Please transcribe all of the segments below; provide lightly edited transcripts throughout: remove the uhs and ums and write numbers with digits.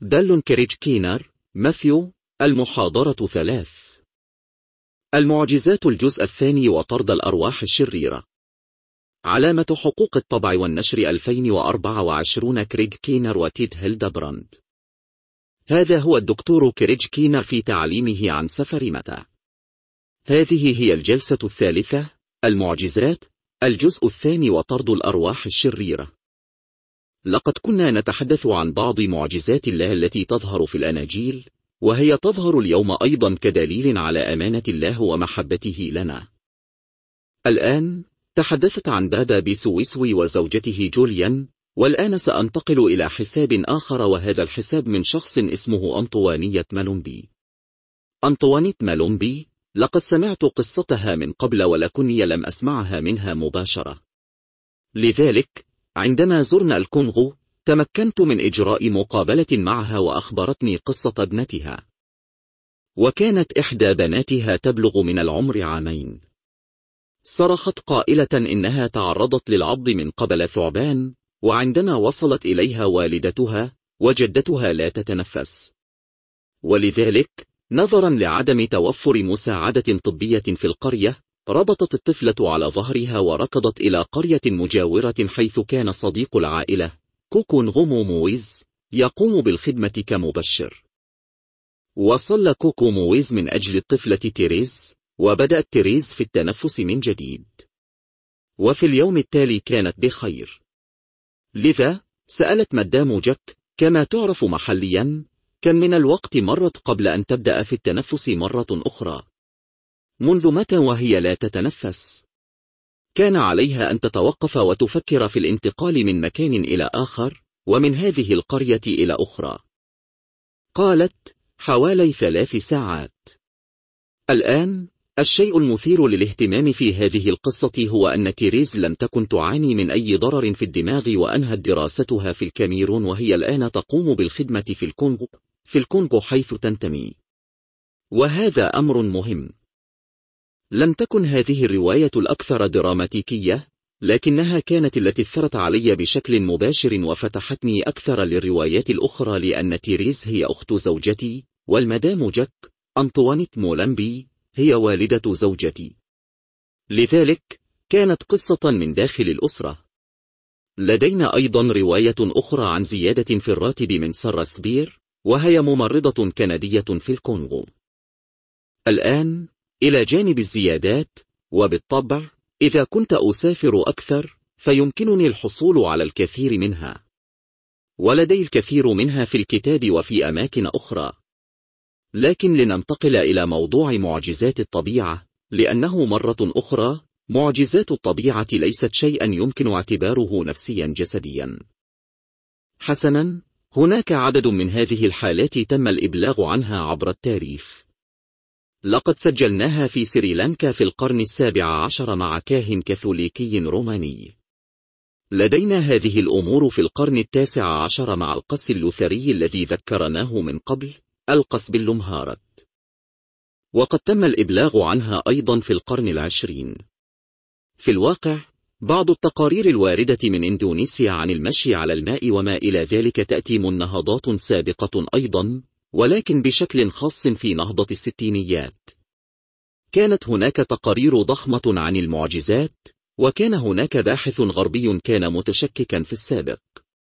دال كريج كينر، ماثيو. المحاضرة 3. المعجزات، الجزء الثاني، وطرد الأرواح الشريرة. علامة حقوق الطبع والنشر 2024. كريج كينر وتيد هيلدبراند. هذا هو الدكتور كريج كينر في تعليمه عن سفر متى. هذه هي الجلسة الثالثة، المعجزات، الجزء الثاني، وطرد الأرواح الشريرة. لقد كنا نتحدث عن بعض معجزات الله التي تظهر في الأناجيل، وهي تظهر اليوم أيضا كدليل على أمانة الله ومحبته لنا. الآن تحدثت عن بابا بيسويسوي وزوجته جوليان، والآن سأنتقل إلى حساب آخر، وهذا الحساب من شخص اسمه أنطوانية مالومبي. أنطوانيت مالومبي، لقد سمعت قصتها من قبل، ولكني لم أسمعها منها مباشرة. لذلك عندما زرنا الكونغو تمكنت من إجراء مقابلة معها، وأخبرتني قصة ابنتها، وكانت إحدى بناتها تبلغ من العمر 2 عام. صرخت قائلة إنها تعرضت للعض من قبل ثعبان، وعندما وصلت إليها والدتها وجدتها لا تتنفس، ولذلك نظرا لعدم توفر مساعدة طبية في القرية، ربطت الطفلة على ظهرها وركضت إلى قرية مجاورة، حيث كان صديق العائلة كوكون غومو مويز يقوم بالخدمة كمبشر. وصل كوكو مويز من أجل الطفلة تيريز، وبدأت تيريز في التنفس من جديد، وفي اليوم التالي كانت بخير. لذا سألت مدام جاك، كما تعرف محليا، كم من الوقت مرت قبل أن تبدأ في التنفس مرة أخرى؟ منذ متى وهي لا تتنفس؟ كان عليها أن تتوقف وتفكر في الانتقال من مكان إلى آخر، ومن هذه القرية إلى أخرى. قالت: حوالي 3 ساعات. الآن الشيء المثير للاهتمام في هذه القصة هو أن تيريز لم تكن تعاني من أي ضرر في الدماغ، وأنهت دراستها في الكاميرون، وهي الآن تقوم بالخدمة في الكونغو حيث تنتمي. وهذا أمر مهم. لم تكن هذه الرواية الأكثر دراماتيكية، لكنها كانت التي اثرت علي بشكل مباشر وفتحتني أكثر للروايات الأخرى، لأن تيريز هي أخت زوجتي، والمدام جاك أنطوانيت مولمبي هي والدة زوجتي. لذلك كانت قصة من داخل الأسرة. لدينا أيضا رواية أخرى عن زيادة في الراتب من سارة سبير، وهي ممرضة كندية في الكونغو. الآن إلى جانب الزيادات، وبالطبع إذا كنت أسافر أكثر فيمكنني الحصول على الكثير منها، ولدي الكثير منها في الكتاب وفي أماكن أخرى. لكن لننتقل إلى موضوع معجزات الطبيعة، لأنه مرة أخرى معجزات الطبيعة ليست شيئا يمكن اعتباره نفسيا جسديا. حسنا، هناك عدد من هذه الحالات تم الإبلاغ عنها عبر التاريخ. لقد سجلناها في سريلانكا في القرن 17 مع كاهن كاثوليكي روماني. لدينا هذه الأمور في القرن 19 مع القس اللوثري الذي ذكرناه من قبل، القس باللمهارت. وقد تم الإبلاغ عنها أيضا في القرن 20. في الواقع بعض التقارير الواردة من إندونيسيا عن المشي على الماء وما إلى ذلك تأتي من نهضات سابقة أيضا، ولكن بشكل خاص في نهضة الستينيات. كانت هناك تقارير ضخمة عن المعجزات، وكان هناك باحث غربي كان متشككا في السابق.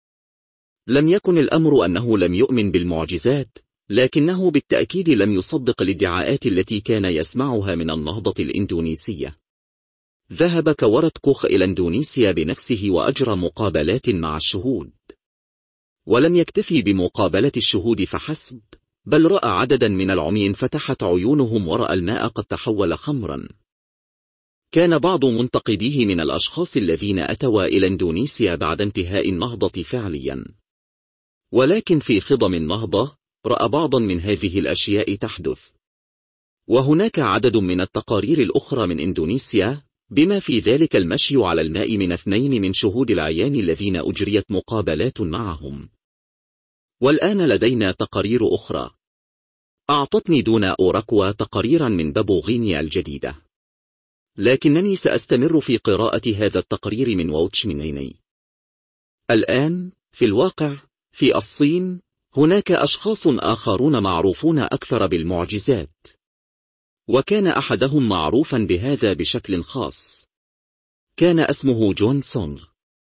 لم يكن الأمر أنه لم يؤمن بالمعجزات، لكنه بالتأكيد لم يصدق الادعاءات التي كان يسمعها من النهضة الإندونيسية. ذهب كورت كوخ إلى إندونيسيا بنفسه وأجرى مقابلات مع الشهود، ولم يكتفي بمقابلة الشهود فحسب، بل رأى عددا من العمي انفتحت عيونهم ورأى الماء قد تحول خمرا. كان بعض منتقديه من الأشخاص الذين أتوا إلى إندونيسيا بعد انتهاء النهضة فعليا، ولكن في خضم النهضة رأى بعضا من هذه الأشياء تحدث. وهناك عدد من التقارير الأخرى من إندونيسيا، بما في ذلك المشي على الماء من 2 من شهود العيان الذين أجريت مقابلات معهم. والآن لدينا تقارير أخرى. أعطتني دونا أوراكوا تقاريرا من بابوغينيا الجديدة، لكنني سأستمر في قراءة هذا التقرير من ووتش مينيني. الآن في الواقع في الصين هناك أشخاص آخرون معروفون أكثر بالمعجزات، وكان أحدهم معروفا بهذا بشكل خاص. كان اسمه جون سونغ.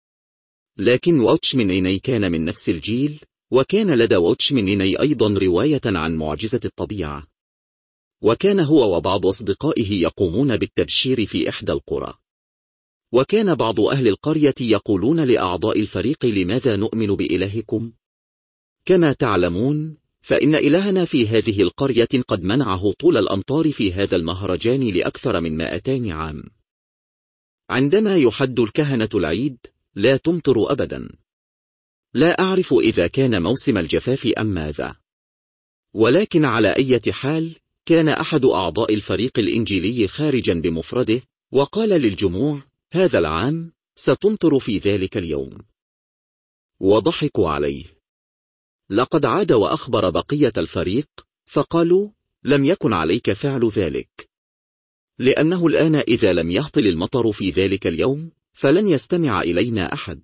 لكن واتشمنيني كان من نفس الجيل، وكان لدى واتشمنيني أيضا رواية عن معجزة الطبيعة، وكان هو وبعض أصدقائه يقومون بالتبشير في إحدى القرى. وكان بعض أهل القرية يقولون لأعضاء الفريق: لماذا نؤمن بإلهكم؟ كما تعلمون، فإن إلهنا في هذه القرية قد منعه طول الأمطار في هذا المهرجان لأكثر من 200 عام. عندما يحد الكهنة العيد لا تمطر أبدا. لا أعرف إذا كان موسم الجفاف أم ماذا، ولكن على أي حال كان أحد أعضاء الفريق الإنجيلي خارجا بمفرده، وقال للجموع: هذا العام ستمطر في ذلك اليوم. وضحكوا عليه. لقد عاد وأخبر بقية الفريق، فقالوا: لم يكن عليك فعل ذلك، لأنه الآن إذا لم يهطل المطر في ذلك اليوم فلن يستمع إلينا أحد.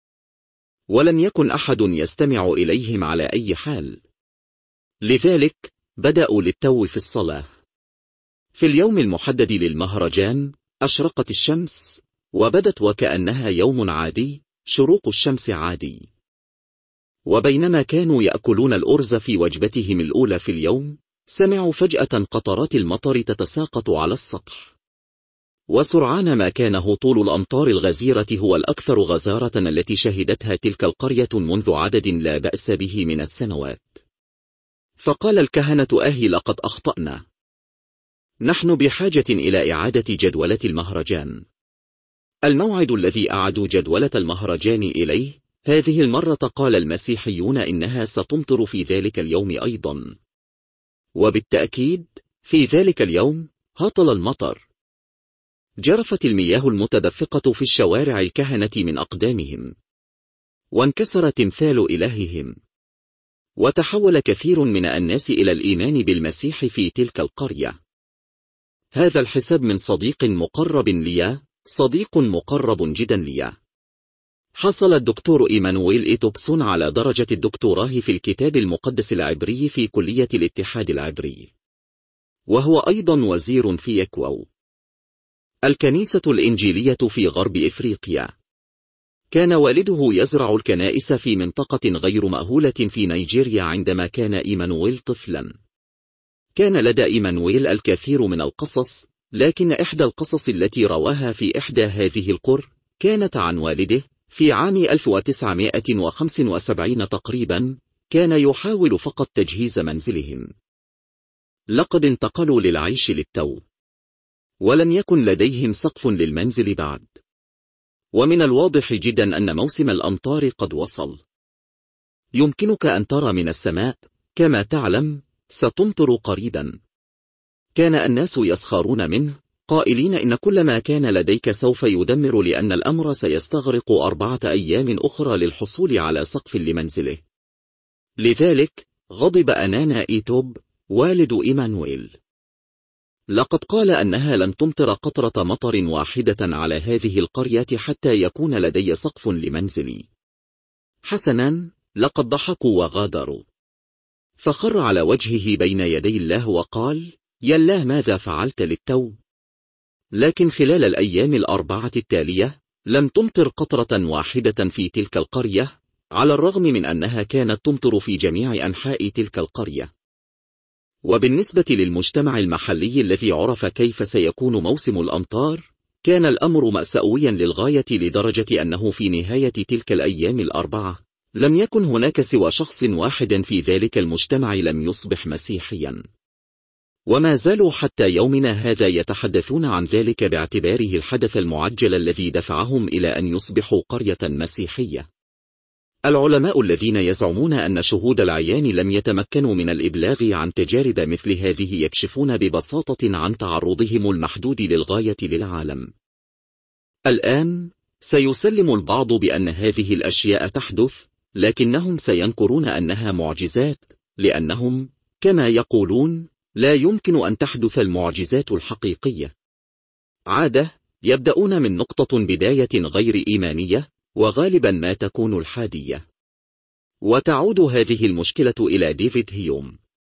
ولم يكن أحد يستمع إليهم على أي حال. لذلك بدأوا للتو في الصلاة. في اليوم المحدد للمهرجان أشرقت الشمس، وبدت وكأنها يوم عادي، شروق الشمس عادي. وبينما كانوا يأكلون الأرز في وجبتهم الأولى في اليوم، سمعوا فجأة قطرات المطر تتساقط على السطح. وسرعان ما كان هطول الأمطار الغزيرة هو الأكثر غزارة التي شهدتها تلك القرية منذ عدد لا بأس به من السنوات. فقال الكهنة: لقد أخطأنا. نحن بحاجة إلى إعادة جدولة المهرجان. الموعد الذي أعادوا جدولة المهرجان إليه هذه المرة، قال المسيحيون، إنها ستمطر في ذلك اليوم أيضا. وبالتأكيد في ذلك اليوم هطل المطر. جرفت المياه المتدفقة في الشوارع الكهنة من أقدامهم، وانكسر تمثال إلههم، وتحول كثير من الناس إلى الإيمان بالمسيح في تلك القرية. هذا الحساب من صديق مقرب لي، صديق مقرب جدا لي. حصل الدكتور إيمانويل إيتوبسون على درجة الدكتوراه في الكتاب المقدس العبري في كلية الاتحاد العبري، وهو أيضا وزير في يكواو، الكنيسة الإنجيلية في غرب إفريقيا. كان والده يزرع الكنائس في منطقة غير مأهولة في نيجيريا عندما كان إيمانويل طفلا. كان لدى إيمانويل الكثير من القصص، لكن إحدى القصص التي رواها في إحدى هذه القرى كانت عن والده. في عام 1975 تقريبا كان يحاول فقط تجهيز منزلهم. لقد انتقلوا للعيش للتو، ولم يكن لديهم سقف للمنزل بعد. ومن الواضح جدا أن موسم الأمطار قد وصل. يمكنك أن ترى من السماء، كما تعلم ستمطر قريبا. كان الناس يسخرون منه، قائلين إن كل ما كان لديك سوف يدمر، لأن الأمر سيستغرق 4 أيام أخرى للحصول على سقف لمنزله. لذلك غضب أنانا إيتوب والد إيمانويل. لقد قال أنها لن تمطر قطرة مطر واحدة على هذه القرية حتى يكون لدي سقف لمنزلي. حسنا، لقد ضحكوا وغادروا. فخر على وجهه بين يدي الله وقال: يا الله، ماذا فعلت للتو؟ لكن خلال الأيام 4 التالية لم تمطر قطرة واحدة في تلك القرية، على الرغم من أنها كانت تمطر في جميع أنحاء تلك القرية. وبالنسبة للمجتمع المحلي الذي عرف كيف سيكون موسم الأمطار، كان الأمر مأساويا للغاية، لدرجة أنه في نهاية تلك الأيام 4 لم يكن هناك سوى شخص واحد في ذلك المجتمع لم يصبح مسيحيا. وما زالوا حتى يومنا هذا يتحدثون عن ذلك باعتباره الحدث المعجل الذي دفعهم إلى أن يصبحوا قرية مسيحية. العلماء الذين يزعمون أن شهود العيان لم يتمكنوا من الإبلاغ عن تجارب مثل هذه يكشفون ببساطة عن تعرضهم المحدود للغاية للعالم. الآن سيسلم البعض بأن هذه الأشياء تحدث، لكنهم سينكرون أنها معجزات، لأنهم كما يقولون لا يمكن أن تحدث المعجزات الحقيقية. عادة يبدأون من نقطة بداية غير إيمانية، وغالبا ما تكون الحادية. وتعود هذه المشكلة إلى ديفيد هيوم.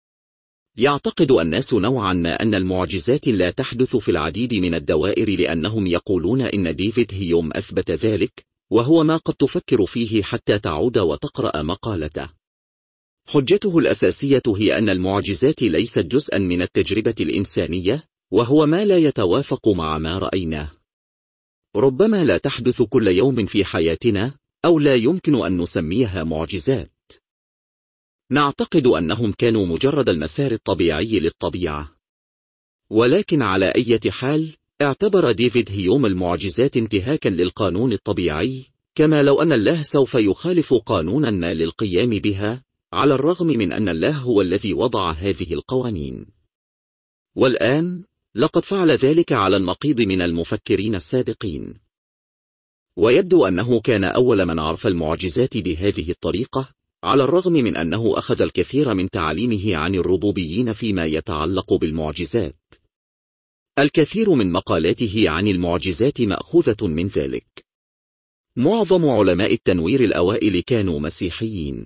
يعتقد الناس نوعا ما أن المعجزات لا تحدث في العديد من الدوائر، لأنهم يقولون إن ديفيد هيوم أثبت ذلك، وهو ما قد تفكر فيه حتى تعود وتقرأ مقالته. حجته الأساسية هي أن المعجزات ليست جزءا من التجربة الإنسانية، وهو ما لا يتوافق مع ما رأيناه. ربما لا تحدث كل يوم في حياتنا، أو لا يمكن أن نسميها معجزات. نعتقد أنهم كانوا مجرد المسار الطبيعي للطبيعة. ولكن على أي حال، اعتبر ديفيد هيوم المعجزات انتهاكا للقانون الطبيعي، كما لو أن الله سوف يخالف قانونا ما للقيام بها، على الرغم من أن الله هو الذي وضع هذه القوانين. والآن، لقد فعل ذلك على النقيض من المفكرين السابقين. ويبدو أنه كان أول من عرف المعجزات بهذه الطريقة، على الرغم من أنه أخذ الكثير من تعاليمه عن الربوبيين فيما يتعلق بالمعجزات. الكثير من مقالاته عن المعجزات مأخوذة من ذلك. معظم علماء التنوير الأوائل كانوا مسيحيين.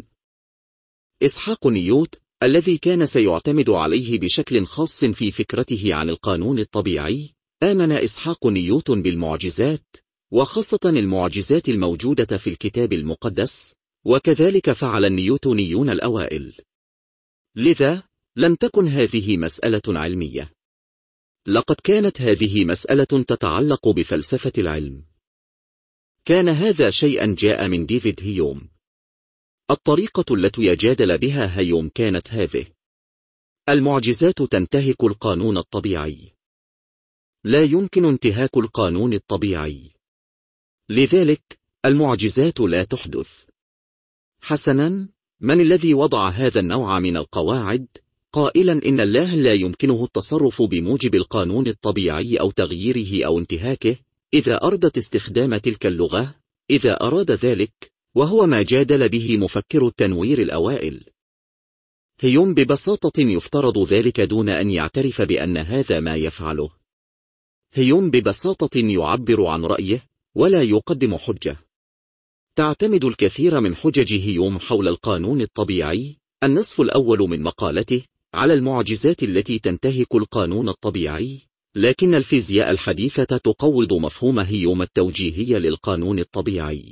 إسحاق نيوت، الذي كان سيعتمد عليه بشكل خاص في فكرته عن القانون الطبيعي، آمن إسحاق نيوت بالمعجزات، وخاصة المعجزات الموجودة في الكتاب المقدس، وكذلك فعل النيوتونيون الأوائل. لذا، لم تكن هذه مسألة علمية. لقد كانت هذه مسألة تتعلق بفلسفة العلم. كان هذا شيئا جاء من ديفيد هيوم. الطريقة التي يجادل بها هيوم كانت هذه: المعجزات تنتهك القانون الطبيعي. لا يمكن انتهاك القانون الطبيعي. لذلك، المعجزات لا تحدث. حسنا، من الذي وضع هذا النوع من القواعد، قائلا إن الله لا يمكنه التصرف بموجب القانون الطبيعي أو تغييره أو انتهاكه، إذا أردت استخدام تلك اللغة، إذا أراد ذلك، وهو ما جادل به مفكر التنوير الأوائل. هيوم ببساطة يفترض ذلك دون أن يعترف بأن هذا ما يفعله. هيوم ببساطة يعبر عن رأيه، ولا يقدم حجة. تعتمد الكثير من حجج هيوم حول القانون الطبيعي، النصف الأول من مقالته، على المعجزات التي تنتهك القانون الطبيعي، لكن الفيزياء الحديثة تقوض مفهوم هيوم التوجيهي للقانون الطبيعي.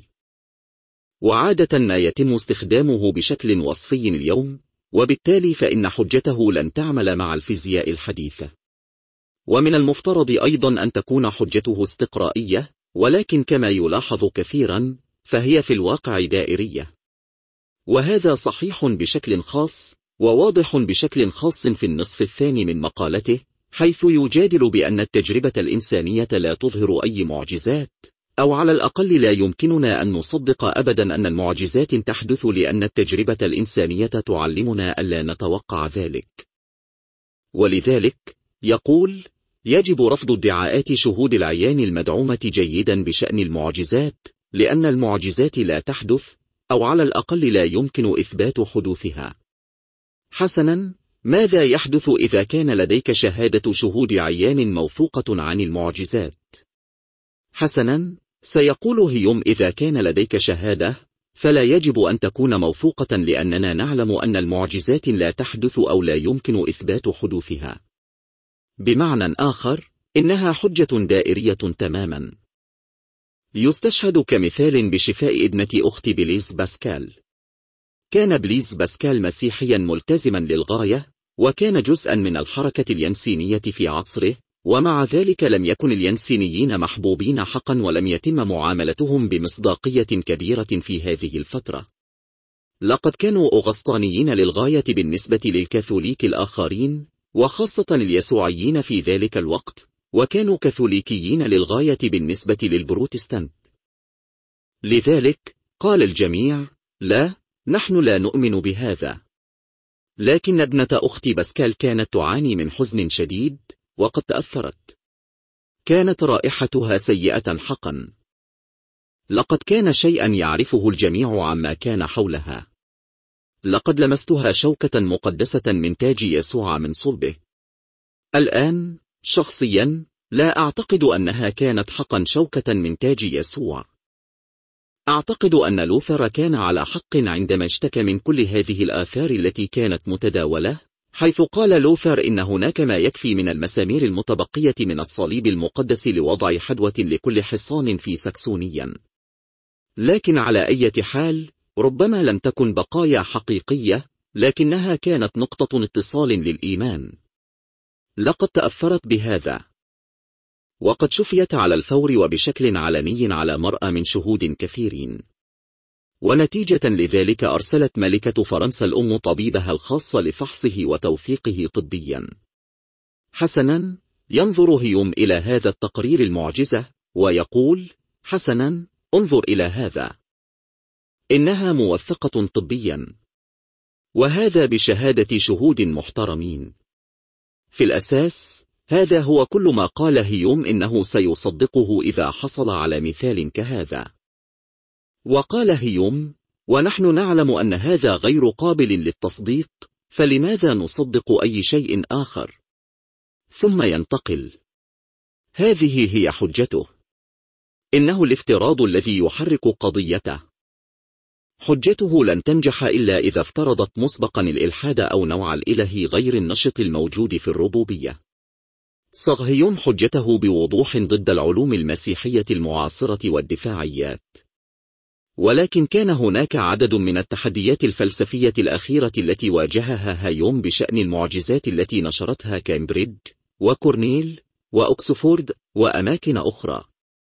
وعادة ما يتم استخدامه بشكل وصفي اليوم، وبالتالي فإن حجته لن تعمل مع الفيزياء الحديثة. ومن المفترض أيضا أن تكون حجته استقرائية، ولكن كما يلاحظ كثيرا، فهي في الواقع دائرية. وهذا صحيح بشكل خاص، وواضح بشكل خاص في النصف الثاني من مقالته، حيث يجادل بأن التجربة الإنسانية لا تظهر أي معجزات، أو على الأقل لا يمكننا أن نصدق أبدا أن المعجزات تحدث، لأن التجربة الإنسانية تعلمنا ألا نتوقع ذلك. ولذلك، يقول، يجب رفض ادعاءات شهود العيان المدعومة جيدا بشأن المعجزات، لأن المعجزات لا تحدث، أو على الأقل لا يمكن إثبات حدوثها. حسنا، ماذا يحدث إذا كان لديك شهادة شهود عيان موثوقة عن المعجزات؟ حسنا، سيقول هيوم، إذا كان لديك شهادة، فلا يجب أن تكون موثوقة، لأننا نعلم أن المعجزات لا تحدث أو لا يمكن إثبات حدوثها. بمعنى آخر، إنها حجة دائرية تماما. يستشهد كمثال بشفاء ابنة أخت بليز باسكال. كان بليز باسكال مسيحيا ملتزما للغاية، وكان جزءا من الحركة اليانسينية في عصره، ومع ذلك لم يكن اليانسينيين محبوبين حقا، ولم يتم معاملتهم بمصداقية كبيرة في هذه الفترة. لقد كانوا أغسطانيين للغاية بالنسبة للكاثوليك الآخرين، وخاصة اليسوعيين في ذلك الوقت، وكانوا كاثوليكيين للغاية بالنسبة للبروتستانت. لذلك، قال الجميع، لا، نحن لا نؤمن بهذا. لكن ابنة أختي باسكال كانت تعاني من حزن شديد، وقد تأثرت. كانت رائحتها سيئة حقا. لقد كان شيئا يعرفه الجميع عما كان حولها. لقد لمستها شوكة مقدسة من تاج يسوع من صلبه. الآن، شخصيا، لا أعتقد أنها كانت حقا شوكة من تاج يسوع. أعتقد أن لوثر كان على حق عندما اشتكى من كل هذه الآثار التي كانت متداولة، حيث قال لوثر إن هناك ما يكفي من المسامير المتبقية من الصليب المقدس لوضع حدوة لكل حصان في سكسونيا. لكن على أي حال، ربما لم تكن بقايا حقيقية، لكنها كانت نقطة اتصال للإيمان. لقد تأثرت بهذا، وقد شفيت على الفور وبشكل علني على مرأى من شهود كثيرين. ونتيجة لذلك أرسلت ملكة فرنسا الأم طبيبها الخاص لفحصه وتوثيقه طبيا. حسنا، ينظر هيوم إلى هذا التقرير المعجزة ويقول: حسنا، انظر إلى هذا، إنها موثقة طبيا، وهذا بشهادة شهود محترمين. في الأساس هذا هو كل ما قال هيوم إنه سيصدقه إذا حصل على مثال كهذا. وقال هيوم: ونحن نعلم أن هذا غير قابل للتصديق، فلماذا نصدق أي شيء آخر؟ ثم ينتقل. هذه هي حجته. إنه الافتراض الذي يحرك قضيته. حجته لن تنجح إلا إذا افترضت مسبقا الإلحاد أو نوع الإله غير النشط الموجود في الربوبية. صاغ هيوم حجته بوضوح ضد العلوم المسيحية المعاصرة والدفاعيات. ولكن كان هناك عدد من التحديات الفلسفية الأخيرة التي واجهها هيوم بشأن المعجزات التي نشرتها كامبريدج وكورنيل وأكسفورد وأماكن أخرى.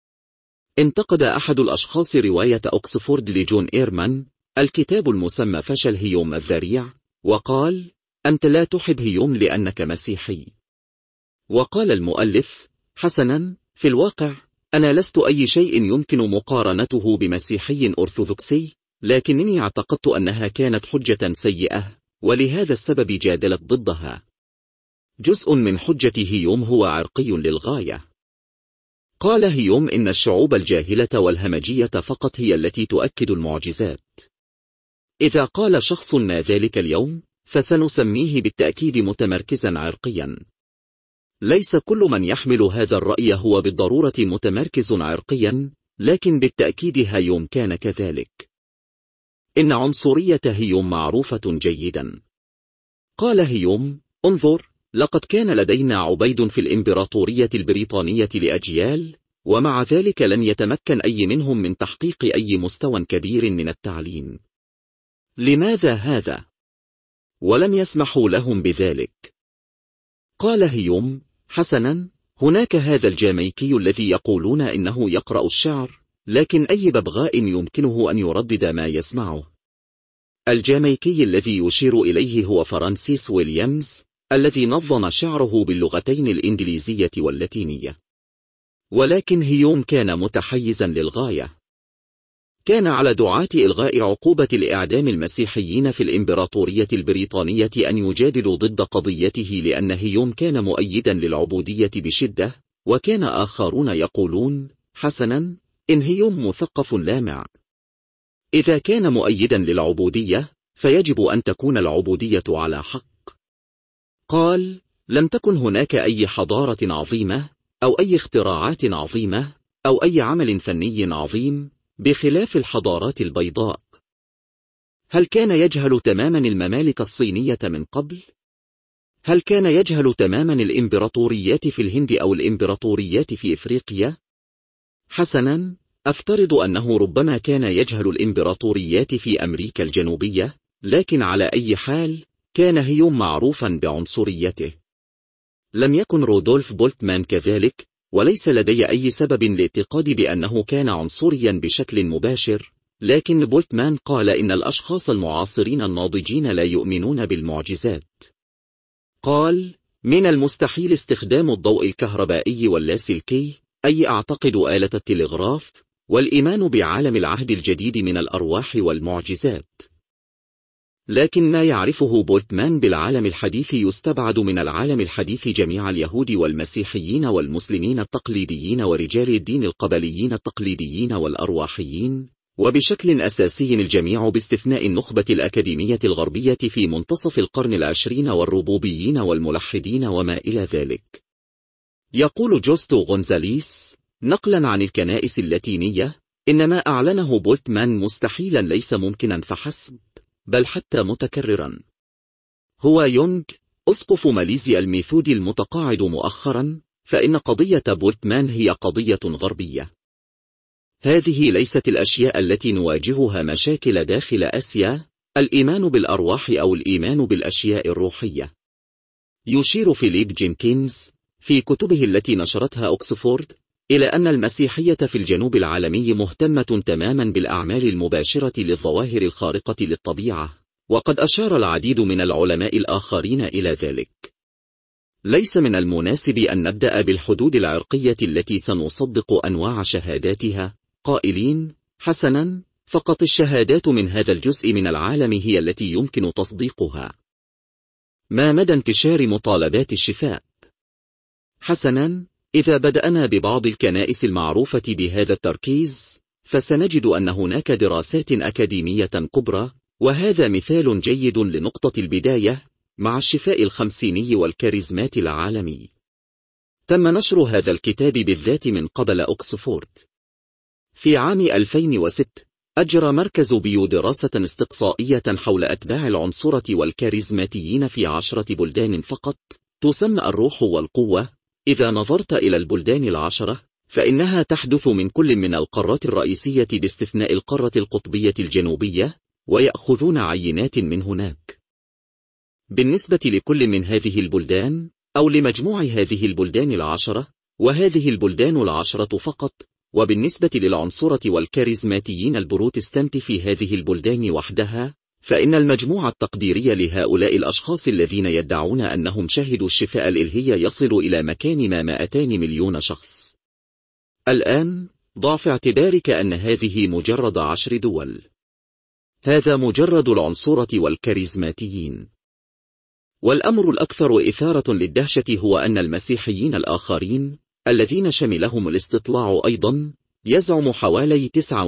انتقد أحد الأشخاص رواية أكسفورد لجون إيرمان، الكتاب المسمى فشل هيوم الذريع، وقال: أنت لا تحب هيوم لأنك مسيحي. وقال المؤلف: حسنا، في الواقع أنا لست أي شيء يمكن مقارنته بمسيحي أرثوذكسي، لكنني اعتقدت أنها كانت حجة سيئة، ولهذا السبب جادلت ضدها. جزء من حجة هيوم هو عرقي للغاية. قال هيوم إن الشعوب الجاهلة والهمجية فقط هي التي تؤكد المعجزات. إذا قال شخص ما ذلك اليوم، فسنسميه بالتأكيد متمركزا عرقيا. ليس كل من يحمل هذا الرأي هو بالضرورة متمركز عرقيا، لكن بالتأكيد هيوم كان كذلك. إن عنصرية هيوم معروفة جيدا. قال هيوم: انظر، لقد كان لدينا عبيد في الإمبراطورية البريطانية لأجيال، ومع ذلك لم يتمكن أي منهم من تحقيق أي مستوى كبير من التعليم. لماذا هذا؟ ولم يسمحوا لهم بذلك. قال هيوم: حسنا، هناك هذا الجاميكي الذي يقولون إنه يقرأ الشعر، لكن أي ببغاء يمكنه أن يردد ما يسمعه. الجاميكي الذي يشير إليه هو فرانسيس ويليامز، الذي نظم شعره باللغتين الإنجليزية واللاتينية. ولكن هيوم كان متحيزا للغاية. كان على دعاة إلغاء عقوبة الإعدام المسيحيين في الإمبراطورية البريطانية أن يجادلوا ضد قضيته، لأن هيوم كان مؤيدا للعبودية بشدة، وكان آخرون يقولون: حسنا، إن هيوم مثقف لامع. إذا كان مؤيدا للعبودية، فيجب أن تكون العبودية على حق. قال: لم تكن هناك أي حضارة عظيمة، أو أي اختراعات عظيمة، أو أي عمل فني عظيم، بخلاف الحضارات البيضاء. هل كان يجهل تماما الممالك الصينية من قبل؟ هل كان يجهل تماما الإمبراطوريات في الهند أو الإمبراطوريات في إفريقيا؟ حسنا، أفترض أنه ربما كان يجهل الإمبراطوريات في أمريكا الجنوبية، لكن على أي حال كان هيوم معروفا بعنصريته. لم يكن رودولف بولتمان كذلك، وليس لدي أي سبب لاعتقاد بأنه كان عنصريا بشكل مباشر، لكن بولتمان قال إن الأشخاص المعاصرين الناضجين لا يؤمنون بالمعجزات. قال: من المستحيل استخدام الضوء الكهربائي واللاسلكي، أي أعتقد آلة التلغراف، والإيمان بعالم العهد الجديد من الأرواح والمعجزات. لكن ما يعرفه بولتمان بالعالم الحديث يستبعد من العالم الحديث جميع اليهود والمسيحيين والمسلمين التقليديين ورجال الدين القبليين التقليديين والأرواحيين، وبشكل أساسي الجميع باستثناء النخبة الأكاديمية الغربية في منتصف القرن العشرين والربوبيين والملحدين وما إلى ذلك. يقول جوستو غونزاليس نقلا عن الكنائس اللاتينية: إن ما أعلنه بولتمان مستحيلا ليس ممكنا فحسب، بل حتى متكررا. هو يونغ، أسقف ماليزيا الميثودي المتقاعد مؤخرا، فإن قضية بولتمان هي قضية غربية. هذه ليست الأشياء التي نواجهها مشاكل داخل آسيا، الإيمان بالأرواح أو الإيمان بالأشياء الروحية. يشير فيليب جينكينز في كتبه التي نشرتها أوكسفورد إلى أن المسيحية في الجنوب العالمي مهتمة تماما بالأعمال المباشرة للظواهر الخارقة للطبيعة، وقد أشار العديد من العلماء الآخرين إلى ذلك. ليس من المناسب أن نبدأ بالحدود العرقية التي سنصدق أنواع شهاداتها، قائلين: حسنا، فقط الشهادات من هذا الجزء من العالم هي التي يمكن تصديقها. ما مدى انتشار مطالبات الشفاء؟ حسنا، إذا بدأنا ببعض الكنائس المعروفة بهذا التركيز، فسنجد أن هناك دراسات أكاديمية كبرى، وهذا مثال جيد لنقطة البداية مع الشفاء الخمسيني والكاريزمات العالمي. تم نشر هذا الكتاب بالذات من قبل أوكسفورد. في عام 2006 أجرى مركز بيو دراسة استقصائية حول أتباع العنصرة والكاريزماتيين في 10 بلدان فقط، تسمى الروح والقوة. إذا نظرت إلى البلدان 10 فإنها تحدث من كل من القارات الرئيسية باستثناء القارة القطبية الجنوبية، ويأخذون عينات من هناك. بالنسبة لكل من هذه البلدان، أو لمجموع هذه البلدان 10، وهذه البلدان 10 فقط، وبالنسبة للعنصرة والكاريزماتيين البروتستانت في هذه البلدان وحدها، فإن المجموع التقديري لهؤلاء الأشخاص الذين يدعون أنهم شهدوا الشفاء الإلهي يصل إلى مكان ما 200 مليون شخص. الآن، ضع في اعتبارك أن هذه مجرد 10 دول. هذا مجرد العنصرة والكاريزماتيين. والأمر الأكثر إثارة للدهشة هو أن المسيحيين الآخرين، الذين شملهم الاستطلاع أيضا، يزعم حوالي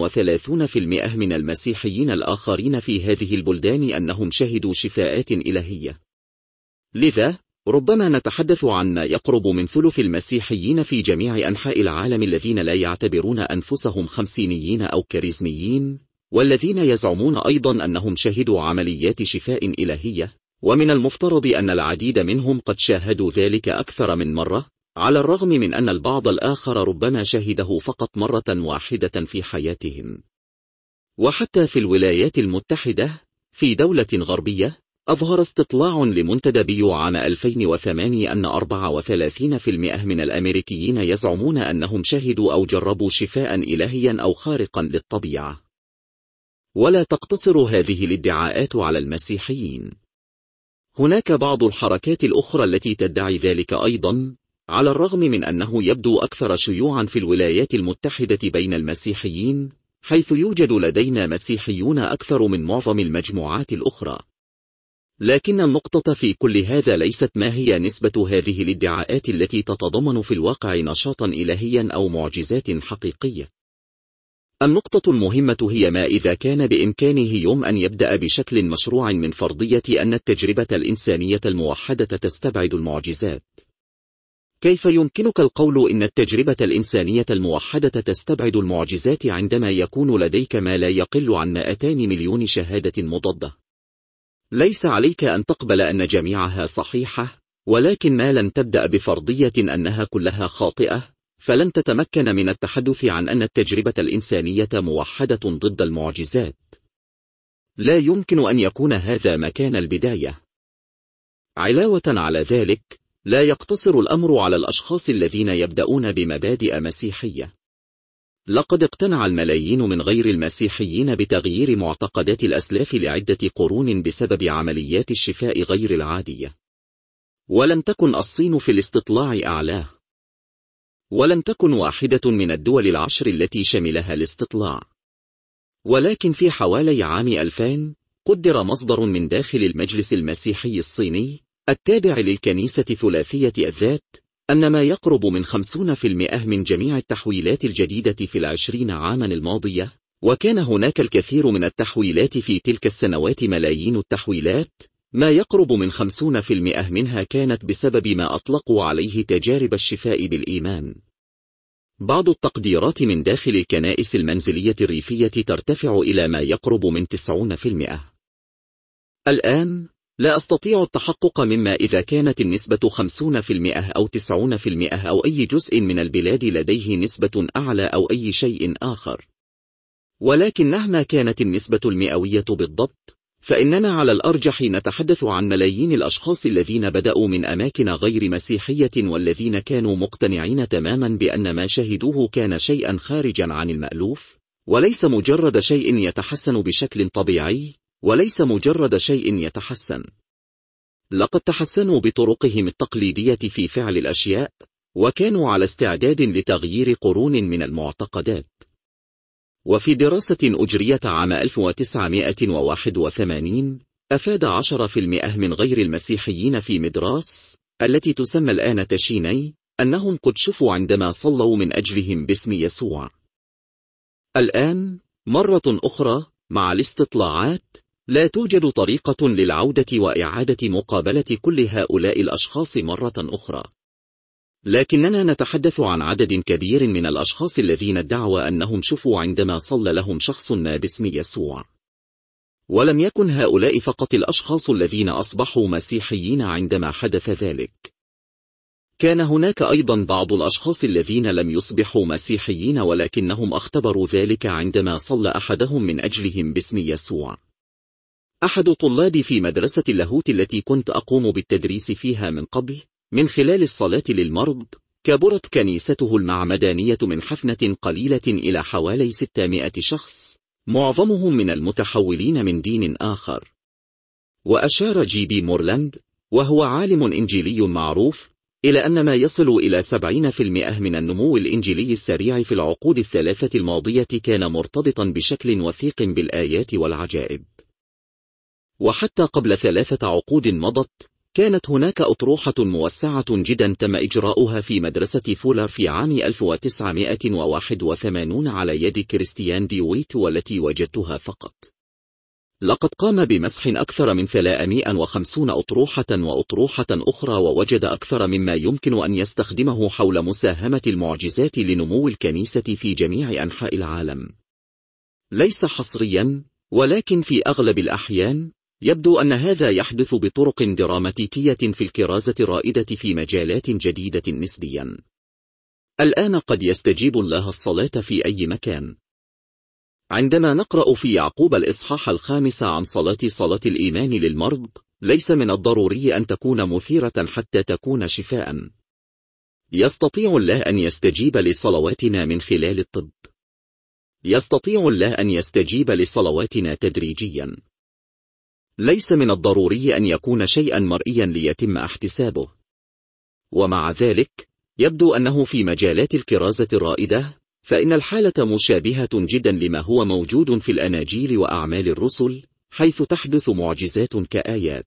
39% من المسيحيين الآخرين في هذه البلدان أنهم شهدوا شفاءات إلهية. لذا، ربما نتحدث عن ما يقرب من ثلث المسيحيين في جميع أنحاء العالم الذين لا يعتبرون أنفسهم خمسينيين أو كاريزميين، والذين يزعمون أيضا أنهم شهدوا عمليات شفاء إلهية، ومن المفترض أن العديد منهم قد شاهدوا ذلك أكثر من مرة، على الرغم من أن البعض الآخر ربما شهده فقط مرة واحدة في حياتهم. وحتى في الولايات المتحدة، في دولة غربية، أظهر استطلاع لمنتدى بيو عام 2008 أن 34% من الأمريكيين يزعمون أنهم شهدوا أو جربوا شفاء إلهيا أو خارقا للطبيعة. ولا تقتصر هذه الادعاءات على المسيحيين. هناك بعض الحركات الأخرى التي تدعي ذلك أيضا، على الرغم من أنه يبدو أكثر شيوعا في الولايات المتحدة بين المسيحيين، حيث يوجد لدينا مسيحيون أكثر من معظم المجموعات الأخرى. لكن النقطة في كل هذا ليست ما هي نسبة هذه الادعاءات التي تتضمن في الواقع نشاطا إلهيا أو معجزات حقيقية. النقطة المهمة هي ما إذا كان بإمكانه يوم أن يبدأ بشكل مشروع من فرضية أن التجربة الإنسانية الموحدة تستبعد المعجزات. كيف يمكنك القول إن التجربة الإنسانية الموحدة تستبعد المعجزات عندما يكون لديك ما لا يقل عن 200 مليون شهادة مضادة؟ ليس عليك أن تقبل أن جميعها صحيحة، ولكن ما لن تبدأ بفرضية أنها كلها خاطئة، فلن تتمكن من التحدث عن أن التجربة الإنسانية موحدة ضد المعجزات. لا يمكن أن يكون هذا مكان البداية. علاوة على ذلك، لا يقتصر الأمر على الأشخاص الذين يبدأون بمبادئ مسيحية. لقد اقتنع الملايين من غير المسيحيين بتغيير معتقدات الأسلاف لعدة قرون بسبب عمليات الشفاء غير العادية. ولم تكن الصين في الاستطلاع أعلاه. ولم تكن واحدة من الدول 10 التي شملها الاستطلاع. ولكن في حوالي عام 2000 قدر مصدر من داخل المجلس المسيحي الصيني التابع للكنيسة ثلاثية الذات أن ما يقرب من 50% من جميع التحويلات الجديدة في 20 عاما الماضية، وكان هناك الكثير من التحويلات في تلك السنوات ملايين التحويلات، ما يقرب من 50% منها كانت بسبب ما أطلقوا عليه تجارب الشفاء بالإيمان. بعض التقديرات من داخل الكنائس المنزلية الريفية ترتفع إلى ما يقرب من 90%. الآن لا أستطيع التحقق مما إذا كانت النسبة 50% أو 90% أو أي جزء من البلاد لديه نسبة أعلى أو أي شيء آخر. ولكن مهما كانت النسبة المئوية بالضبط، فإننا على الأرجح نتحدث عن ملايين الأشخاص الذين بدأوا من أماكن غير مسيحية والذين كانوا مقتنعين تماما بأن ما شهدوه كان شيئا خارجا عن المألوف، وليس مجرد شيء يتحسن بشكل طبيعي، وليس مجرد شيء يتحسن. لقد تحسنوا بطرقهم التقليدية في فعل الأشياء، وكانوا على استعداد لتغيير قرون من المعتقدات. وفي دراسة أجريت عام 1981 أفاد 10% من غير المسيحيين في مدراس التي تسمى الآن تشيني أنهم قد شفوا عندما صلوا من أجلهم باسم يسوع. الآن مرة أخرى مع الاستطلاعات لا توجد طريقة للعودة وإعادة مقابلة كل هؤلاء الأشخاص مرة أخرى، لكننا نتحدث عن عدد كبير من الأشخاص الذين ادعوا أنهم شفوا عندما صلى لهم شخص ما باسم يسوع. ولم يكن هؤلاء فقط الأشخاص الذين أصبحوا مسيحيين عندما حدث ذلك. كان هناك أيضا بعض الأشخاص الذين لم يصبحوا مسيحيين ولكنهم اختبروا ذلك عندما صلى أحدهم من أجلهم باسم يسوع. أحد طلابي في مدرسة اللاهوت التي كنت أقوم بالتدريس فيها من قبل، من خلال الصلاة للمرض، كبرت كنيسته المعمدانية من حفنة قليلة إلى حوالي 600 شخص، معظمهم من المتحولين من دين آخر. وأشار جي بي مورلاند، وهو عالم إنجيلي معروف، إلى أن ما يصل إلى 70% من النمو الإنجيلي السريع في العقود الثلاثة الماضية كان مرتبطا بشكل وثيق بالآيات والعجائب. وحتى قبل 3 عقود مضت، كانت هناك أطروحة موسعة جدا تم إجراؤها في مدرسة فولر في عام 1981 على يد كريستيان ديويت، والتي وجدتها فقط. لقد قام بمسح أكثر من 350 أطروحة وأطروحة أخرى، ووجد أكثر مما يمكن أن يستخدمه حول مساهمة المعجزات لنمو الكنيسة في جميع أنحاء العالم. ليس حصريا، ولكن في أغلب الأحيان يبدو أن هذا يحدث بطرق دراماتيكية في الكرازة الرائدة في مجالات جديدة نسبيا. الآن قد يستجيب الله الصلاة في أي مكان. عندما نقرأ في يعقوب الإصحاح 5 عن صلاة الإيمان للمرض، ليس من الضروري أن تكون مثيرة حتى تكون شفاء. يستطيع الله أن يستجيب لصلواتنا من خلال الطب. يستطيع الله أن يستجيب لصلواتنا تدريجيا. ليس من الضروري أن يكون شيئا مرئيا ليتم احتسابه. ومع ذلك، يبدو أنه في مجالات الكرازة الرائدة، فإن الحالة مشابهة جدا لما هو موجود في الأناجيل وأعمال الرسل، حيث تحدث معجزات كآيات.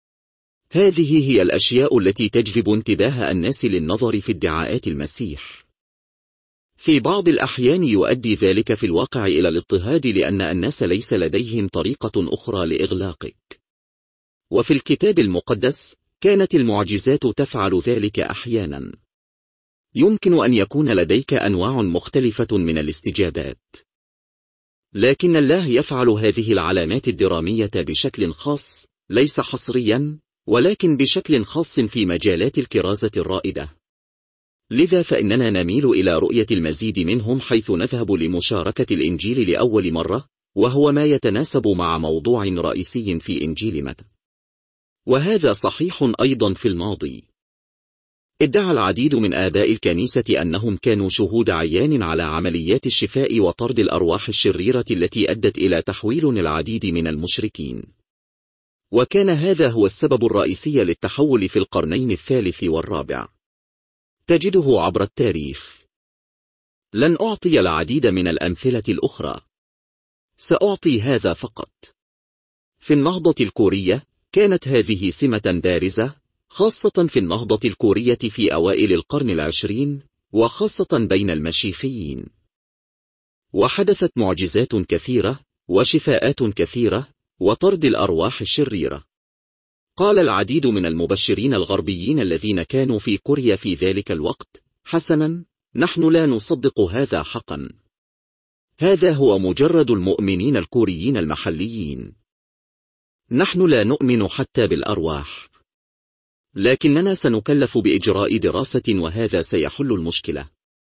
هذه هي الأشياء التي تجذب انتباه الناس للنظر في ادعاءات المسيح. في بعض الأحيان يؤدي ذلك في الواقع إلى الاضطهاد، لأن الناس ليس لديهم طريقة أخرى لإغلاقك. وفي الكتاب المقدس كانت المعجزات تفعل ذلك أحيانا. يمكن أن يكون لديك أنواع مختلفة من الاستجابات، لكن الله يفعل هذه العلامات الدرامية بشكل خاص، ليس حصريا، ولكن بشكل خاص في مجالات الكرازة الرائدة. لذا فإننا نميل إلى رؤية المزيد منهم حيث نذهب لمشاركة الإنجيل لأول مرة، وهو ما يتناسب مع موضوع رئيسي في إنجيل متى. وهذا صحيح أيضا في الماضي. ادعى العديد من آباء الكنيسة أنهم كانوا شهود عيان على عمليات الشفاء وطرد الأرواح الشريرة التي أدت إلى تحويل العديد من المشركين. وكان هذا هو السبب الرئيسي للتحول في القرنين الثالث والرابع. تجده عبر التاريخ. لن أعطي العديد من الأمثلة الأخرى، سأعطي هذا فقط. في النهضة الكورية كانت هذه سمة بارزة، خاصة في النهضة الكورية في أوائل القرن 20، وخاصة بين المشيخيين. وحدثت معجزات كثيرة وشفاءات كثيرة وطرد الأرواح الشريرة. قال العديد من المبشرين الغربيين الذين كانوا في كوريا في ذلك الوقت: حسنا، نحن لا نصدق هذا حقا. هذا هو مجرد المؤمنين الكوريين المحليين. نحن لا نؤمن حتى بالأرواح، لكننا سنكلف بإجراء دراسة وهذا سيحل المشكلة.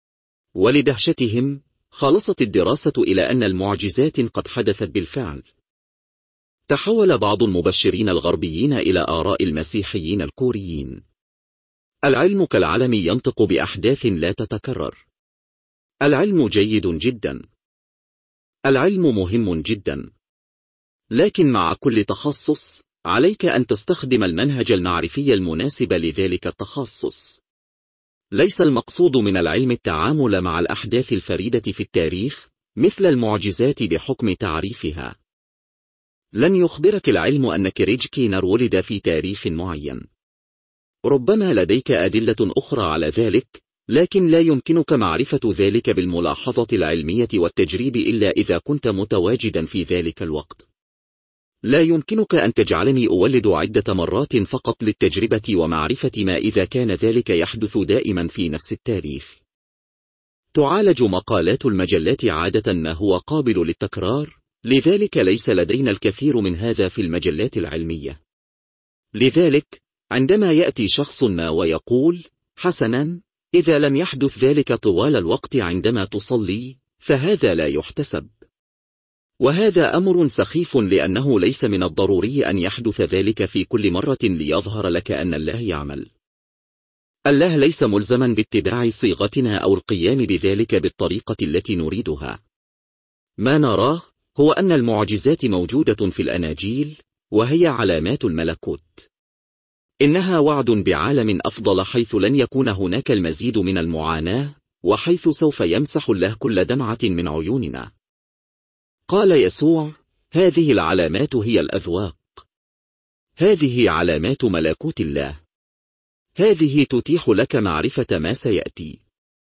ولدهشتهم خلصت الدراسة إلى أن المعجزات قد حدثت بالفعل. تحول بعض المبشرين الغربيين إلى آراء المسيحيين الكوريين. العلم كالعلم ينطق بأحداث لا تتكرر. العلم جيد جدا. العلم مهم جدا. لكن مع كل تخصص عليك أن تستخدم المنهج المعرفي المناسب لذلك التخصص. ليس المقصود من العلم التعامل مع الأحداث الفريدة في التاريخ مثل المعجزات بحكم تعريفها. لن يخبرك العلم أن كريج كينر ولد في تاريخ معين. ربما لديك أدلة أخرى على ذلك، لكن لا يمكنك معرفة ذلك بالملاحظة العلمية والتجريب إلا إذا كنت متواجدا في ذلك الوقت. لا يمكنك أن تجعلني أولد عدة مرات فقط للتجربة ومعرفة ما إذا كان ذلك يحدث دائما في نفس التاريخ. تعالج مقالات المجلات عادة ما هو قابل للتكرار، لذلك ليس لدينا الكثير من هذا في المجلات العلمية. لذلك عندما يأتي شخص ما ويقول حسنا، إذا لم يحدث ذلك طوال الوقت عندما تصلي فهذا لا يحتسب. وهذا أمر سخيف لأنه ليس من الضروري أن يحدث ذلك في كل مرة ليظهر لك أن الله يعمل. الله ليس ملزما باتباع صيغتنا أو القيام بذلك بالطريقة التي نريدها. ما نراه هو أن المعجزات موجودة في الأناجيل وهي علامات الملكوت. إنها وعد بعالم أفضل حيث لن يكون هناك المزيد من المعاناة، وحيث سوف يمسح الله كل دمعة من عيوننا. قال يسوع: هذه العلامات هي الأذواق. هذه علامات ملكوت الله. هذه تتيح لك معرفة ما سيأتي.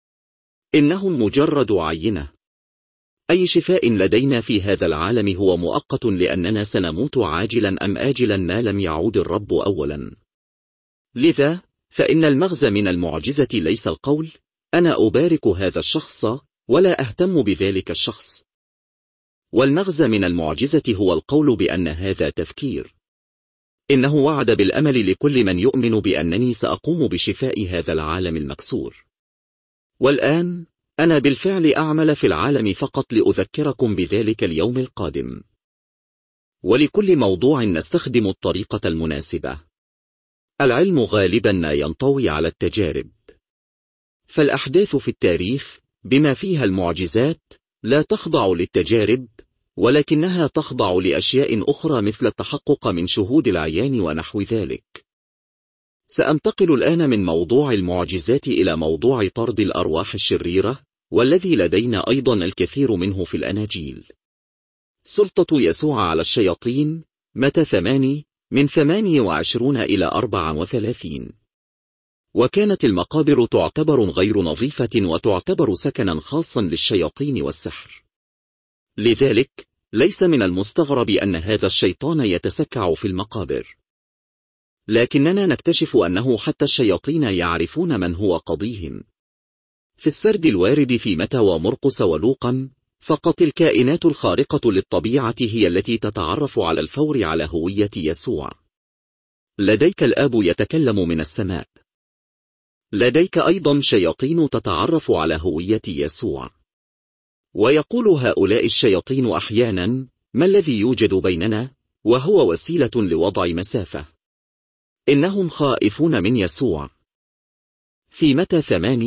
إنهم مجرد عينة. أي شفاء لدينا في هذا العالم هو مؤقت لأننا سنموت عاجلا أم آجلا ما لم يعود الرب أولا. لذا فإن المغزى من المعجزة ليس القول أنا أبارك هذا الشخص ولا أهتم بذلك الشخص. والمغزى من المعجزة هو القول بأن هذا تفكير. إنه وعد بالأمل لكل من يؤمن بأنني سأقوم بشفاء هذا العالم المكسور. والآن أنا بالفعل أعمل في العالم فقط لأذكركم بذلك اليوم القادم. ولكل موضوع نستخدم الطريقة المناسبة. العلم غالبا ما ينطوي على التجارب. فالأحداث في التاريخ بما فيها المعجزات لا تخضع للتجارب، ولكنها تخضع لأشياء أخرى مثل التحقق من شهود العيان ونحو ذلك. سأنتقل الآن من موضوع المعجزات إلى موضوع طرد الأرواح الشريرة، والذي لدينا أيضا الكثير منه في الأناجيل. سلطة يسوع على الشياطين، متى 8:28 إلى 34. وكانت المقابر تعتبر غير نظيفة وتعتبر سكنا خاصا للشياطين والسحر. لذلك ليس من المستغرب أن هذا الشيطان يتسكع في المقابر. لكننا نكتشف أنه حتى الشياطين يعرفون من هو قضيهم. في السرد الوارد في متى ومرقس ولوقا فقط الكائنات الخارقة للطبيعة هي التي تتعرف على الفور على هوية يسوع. لديك الآب يتكلم من السماء. لديك أيضا شياطين تتعرف على هوية يسوع. ويقول هؤلاء الشياطين أحيانا: ما الذي يوجد بيننا؟ وهو وسيلة لوضع مسافة. إنهم خائفون من يسوع. في متى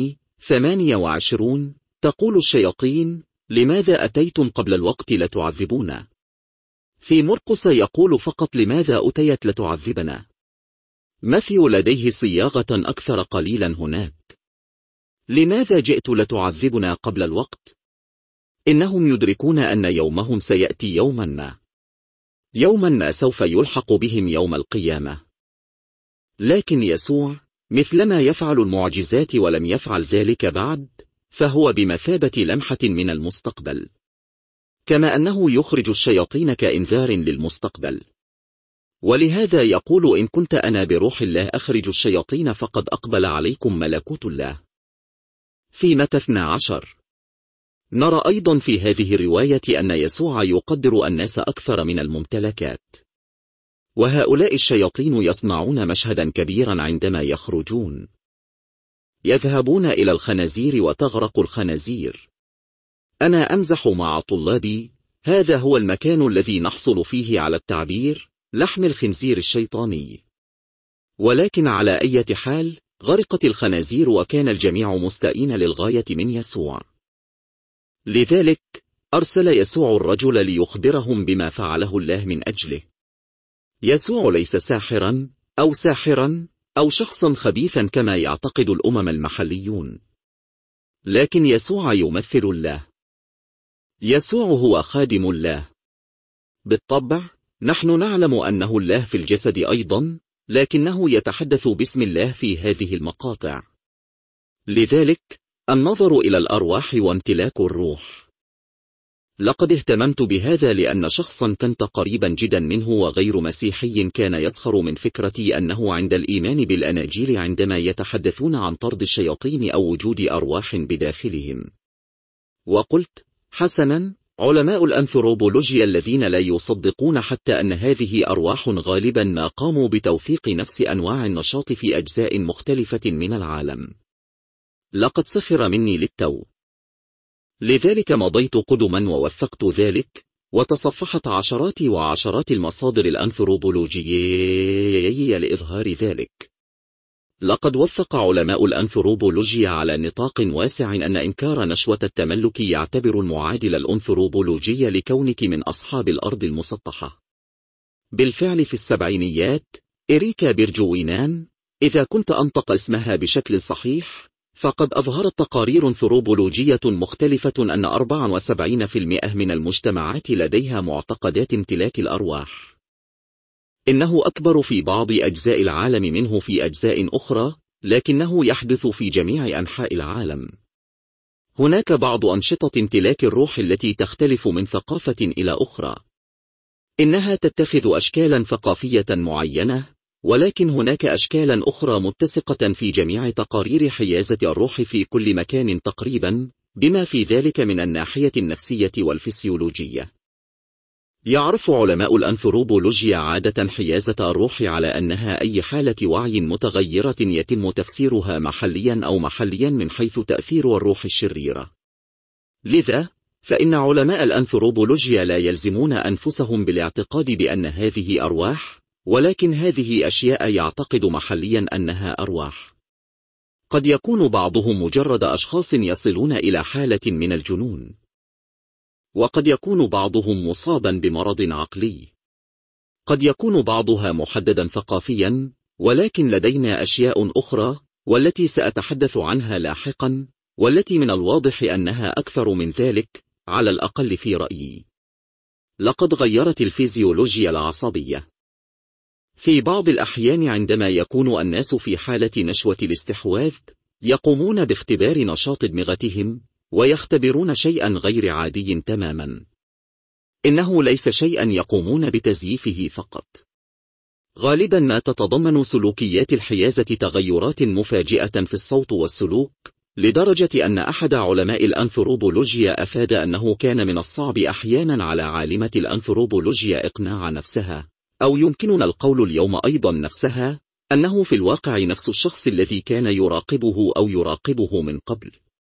8:28 تقول الشياطين: لماذا أتيتم قبل الوقت لتعذبونا؟ في مرقس يقول فقط: لماذا أتيت لتعذبنا؟ ماثيو لديه صياغة أكثر قليلا هناك: لماذا جئت لتعذبنا قبل الوقت؟ إنهم يدركون أن يومهم سيأتي يوما ما. يوما ما سوف يلحق بهم يوم القيامة. لكن يسوع مثلما يفعل المعجزات ولم يفعل ذلك بعد، فهو بمثابة لمحة من المستقبل، كما أنه يخرج الشياطين كإنذار للمستقبل. ولهذا يقول: إن كنت أنا بروح الله أخرج الشياطين فقد أقبل عليكم ملكوت الله. في متى 12. نرى أيضا في هذه الرواية أن يسوع يقدر الناس أكثر من الممتلكات، وهؤلاء الشياطين يصنعون مشهدا كبيرا عندما يخرجون، يذهبون إلى الخنازير وتغرق الخنازير. أنا أمزح مع طلابي، هذا هو المكان الذي نحصل فيه على التعبير لحم الخنزير الشيطاني. ولكن على أي حال غرقت الخنازير وكان الجميع مستائين للغاية من يسوع. لذلك أرسل يسوع الرجل ليخبرهم بما فعله الله من أجله. يسوع ليس ساحرا أو شخصا خبيثا كما يعتقد الأمم المحليون، لكن يسوع يمثل الله. يسوع هو خادم الله. بالطبع نحن نعلم أنه الله في الجسد أيضا، لكنه يتحدث باسم الله في هذه المقاطع. لذلك النظر إلى الأرواح وامتلاك الروح. لقد اهتممت بهذا لأن شخصا كنت قريبا جدا منه وغير مسيحي كان يسخر من فكرتي أنه عند الإيمان بالأناجيل عندما يتحدثون عن طرد الشياطين أو وجود أرواح بداخلهم. وقلت: حسنا، علماء الأنثروبولوجيا الذين لا يصدقون حتى أن هذه أرواح غالبا ما قاموا بتوثيق نفس أنواع النشاط في أجزاء مختلفة من العالم. لقد سخر مني للتو. لذلك مضيت قدما ووثقت ذلك، وتصفحت عشرات وعشرات المصادر الأنثروبولوجية لإظهار ذلك. لقد وثق علماء الأنثروبولوجيا على نطاق واسع أن إنكار نشوة التملك يعتبر المعادل الأنثروبولوجي لكونك من أصحاب الأرض المسطحة. بالفعل في السبعينيات إريكا بيرجوينان، إذا كنت أنطق اسمها بشكل صحيح، فقد أظهرت تقارير أنثروبولوجية مختلفة أن 74% من المجتمعات لديها معتقدات امتلاك الأرواح. إنه أكبر في بعض أجزاء العالم منه في أجزاء أخرى، لكنه يحدث في جميع أنحاء العالم. هناك بعض أنشطة امتلاك الروح التي تختلف من ثقافة إلى أخرى. إنها تتخذ أشكالا ثقافية معينة، ولكن هناك أشكالا أخرى متسقة في جميع تقارير حيازة الروح في كل مكان تقريبا، بما في ذلك من الناحية النفسية والفسيولوجية. يعرف علماء الأنثروبولوجيا عادة حيازة الروح على أنها أي حالة وعي متغيرة يتم تفسيرها محليا من حيث تأثير الروح الشريرة. لذا فإن علماء الأنثروبولوجيا لا يلزمون أنفسهم بالاعتقاد بأن هذه أرواح، ولكن هذه أشياء يعتقد محليا أنها أرواح. قد يكون بعضهم مجرد أشخاص يصلون إلى حالة من الجنون، وقد يكون بعضهم مصابا بمرض عقلي. قد يكون بعضها محددا ثقافيا، ولكن لدينا أشياء أخرى والتي سأتحدث عنها لاحقا، والتي من الواضح أنها أكثر من ذلك، على الأقل في رأيي. لقد غيرت الفيزيولوجيا العصبية. في بعض الأحيان عندما يكون الناس في حالة نشوة الاستحواذ، يقومون باختبار نشاط دماغهم، ويختبرون شيئا غير عادي تماما. إنه ليس شيئا يقومون بتزييفه فقط. غالبا ما تتضمن سلوكيات الحيازة تغيرات مفاجئة في الصوت والسلوك، لدرجة أن أحد علماء الأنثروبولوجيا أفاد أنه كان من الصعب أحيانا على عالمة الأنثروبولوجيا إقناع نفسها، أو يمكننا القول اليوم أيضا نفسها، أنه في الواقع نفس الشخص الذي كان يراقبه من قبل.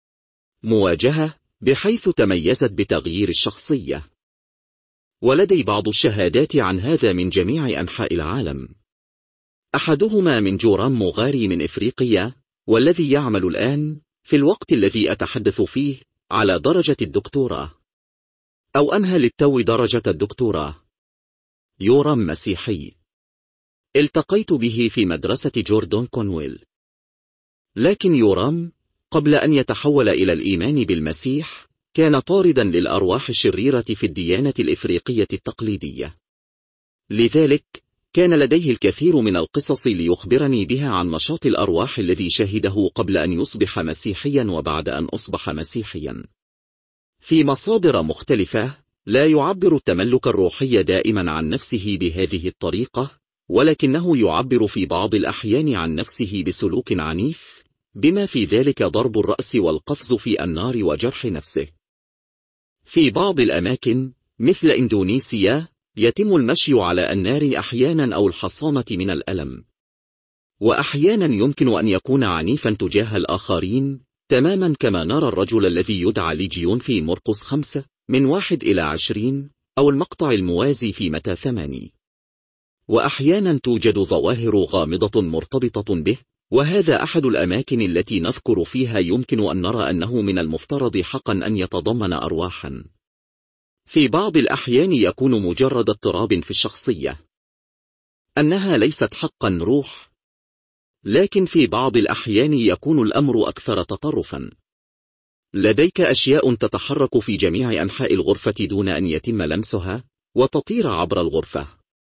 مواجهة بحيث تميزت بتغيير الشخصية. ولدي بعض الشهادات عن هذا من جميع أنحاء العالم. أحدهما من جورام موغاري من إفريقيا، والذي يعمل الآن في الوقت الذي أتحدث فيه على درجة الدكتوراه، أو أنهى للتو درجة الدكتوراه. يورام مسيحي. التقيت به في مدرسة جوردون كونويل. لكن يورام قبل أن يتحول إلى الإيمان بالمسيح كان طاردا للأرواح الشريرة في الديانة الإفريقية التقليدية. لذلك كان لديه الكثير من القصص ليخبرني بها عن نشاط الأرواح الذي شهده قبل أن يصبح مسيحيا وبعد أن أصبح مسيحيا. في مصادر مختلفة لا يعبر التملك الروحي دائما عن نفسه بهذه الطريقة، ولكنه يعبر في بعض الأحيان عن نفسه بسلوك عنيف، بما في ذلك ضرب الرأس والقفز في النار وجرح نفسه. في بعض الأماكن مثل إندونيسيا يتم المشي على النار أحيانا أو الحصانة من الألم، وأحيانا يمكن أن يكون عنيفا تجاه الآخرين، تماما كما نرى الرجل الذي يدعى ليجيون في مرقس 5:1-20، أو المقطع الموازي في متى 8. وأحيانا توجد ظواهر غامضة مرتبطة به، وهذا أحد الأماكن التي نذكر فيها يمكن أن نرى أنه من المفترض حقا أن يتضمن أرواحا. في بعض الأحيان يكون مجرد اضطراب في الشخصية، أنها ليست حقا روح، لكن في بعض الأحيان يكون الأمر أكثر تطرفا. لديك أشياء تتحرك في جميع أنحاء الغرفة دون أن يتم لمسها، وتطير عبر الغرفة.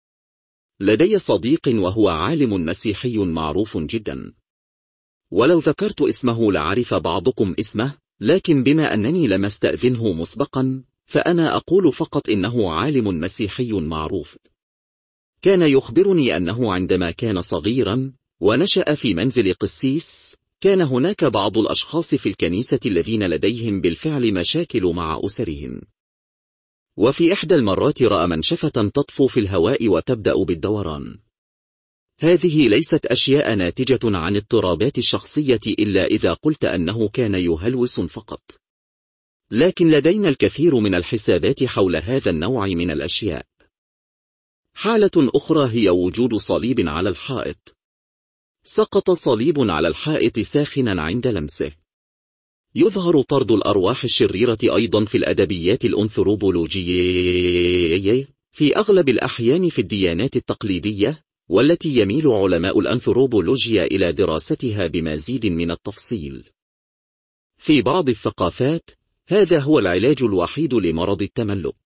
لدي صديق وهو عالم مسيحي معروف جدا، ولو ذكرت اسمه لعرف بعضكم اسمه، لكن بما أنني لم استأذنه مسبقا فأنا أقول فقط إنه عالم مسيحي معروف. كان يخبرني أنه عندما كان صغيرا ونشأ في منزل قسيس، كان هناك بعض الأشخاص في الكنيسة الذين لديهم بالفعل مشاكل مع أسرهم. وفي إحدى المرات رأى منشفة تطفو في الهواء وتبدأ بالدوران. هذه ليست أشياء ناتجة عن اضطرابات الشخصية إلا إذا قلت أنه كان يهلوس فقط. لكن لدينا الكثير من الحسابات حول هذا النوع من الأشياء. حالة أخرى هي وجود صليب على الحائط. سقط صليب على الحائط ساخنا عند لمسه. يظهر طرد الأرواح الشريرة أيضا في الأدبيات الأنثروبولوجية في أغلب الأحيان في الديانات التقليدية، والتي يميل علماء الأنثروبولوجيا إلى دراستها بمزيد من التفصيل. في بعض الثقافات هذا هو العلاج الوحيد لمرض التملك،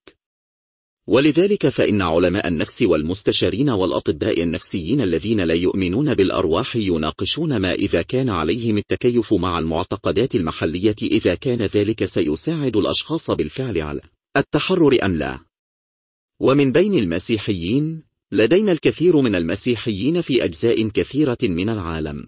ولذلك فإن علماء النفس والمستشارين والأطباء النفسيين الذين لا يؤمنون بالأرواح يناقشون ما إذا كان عليهم التكيف مع المعتقدات المحلية، إذا كان ذلك سيساعد الأشخاص بالفعل على التحرر أم لا. ومن بين المسيحيين لدينا الكثير من المسيحيين في أجزاء كثيرة من العالم.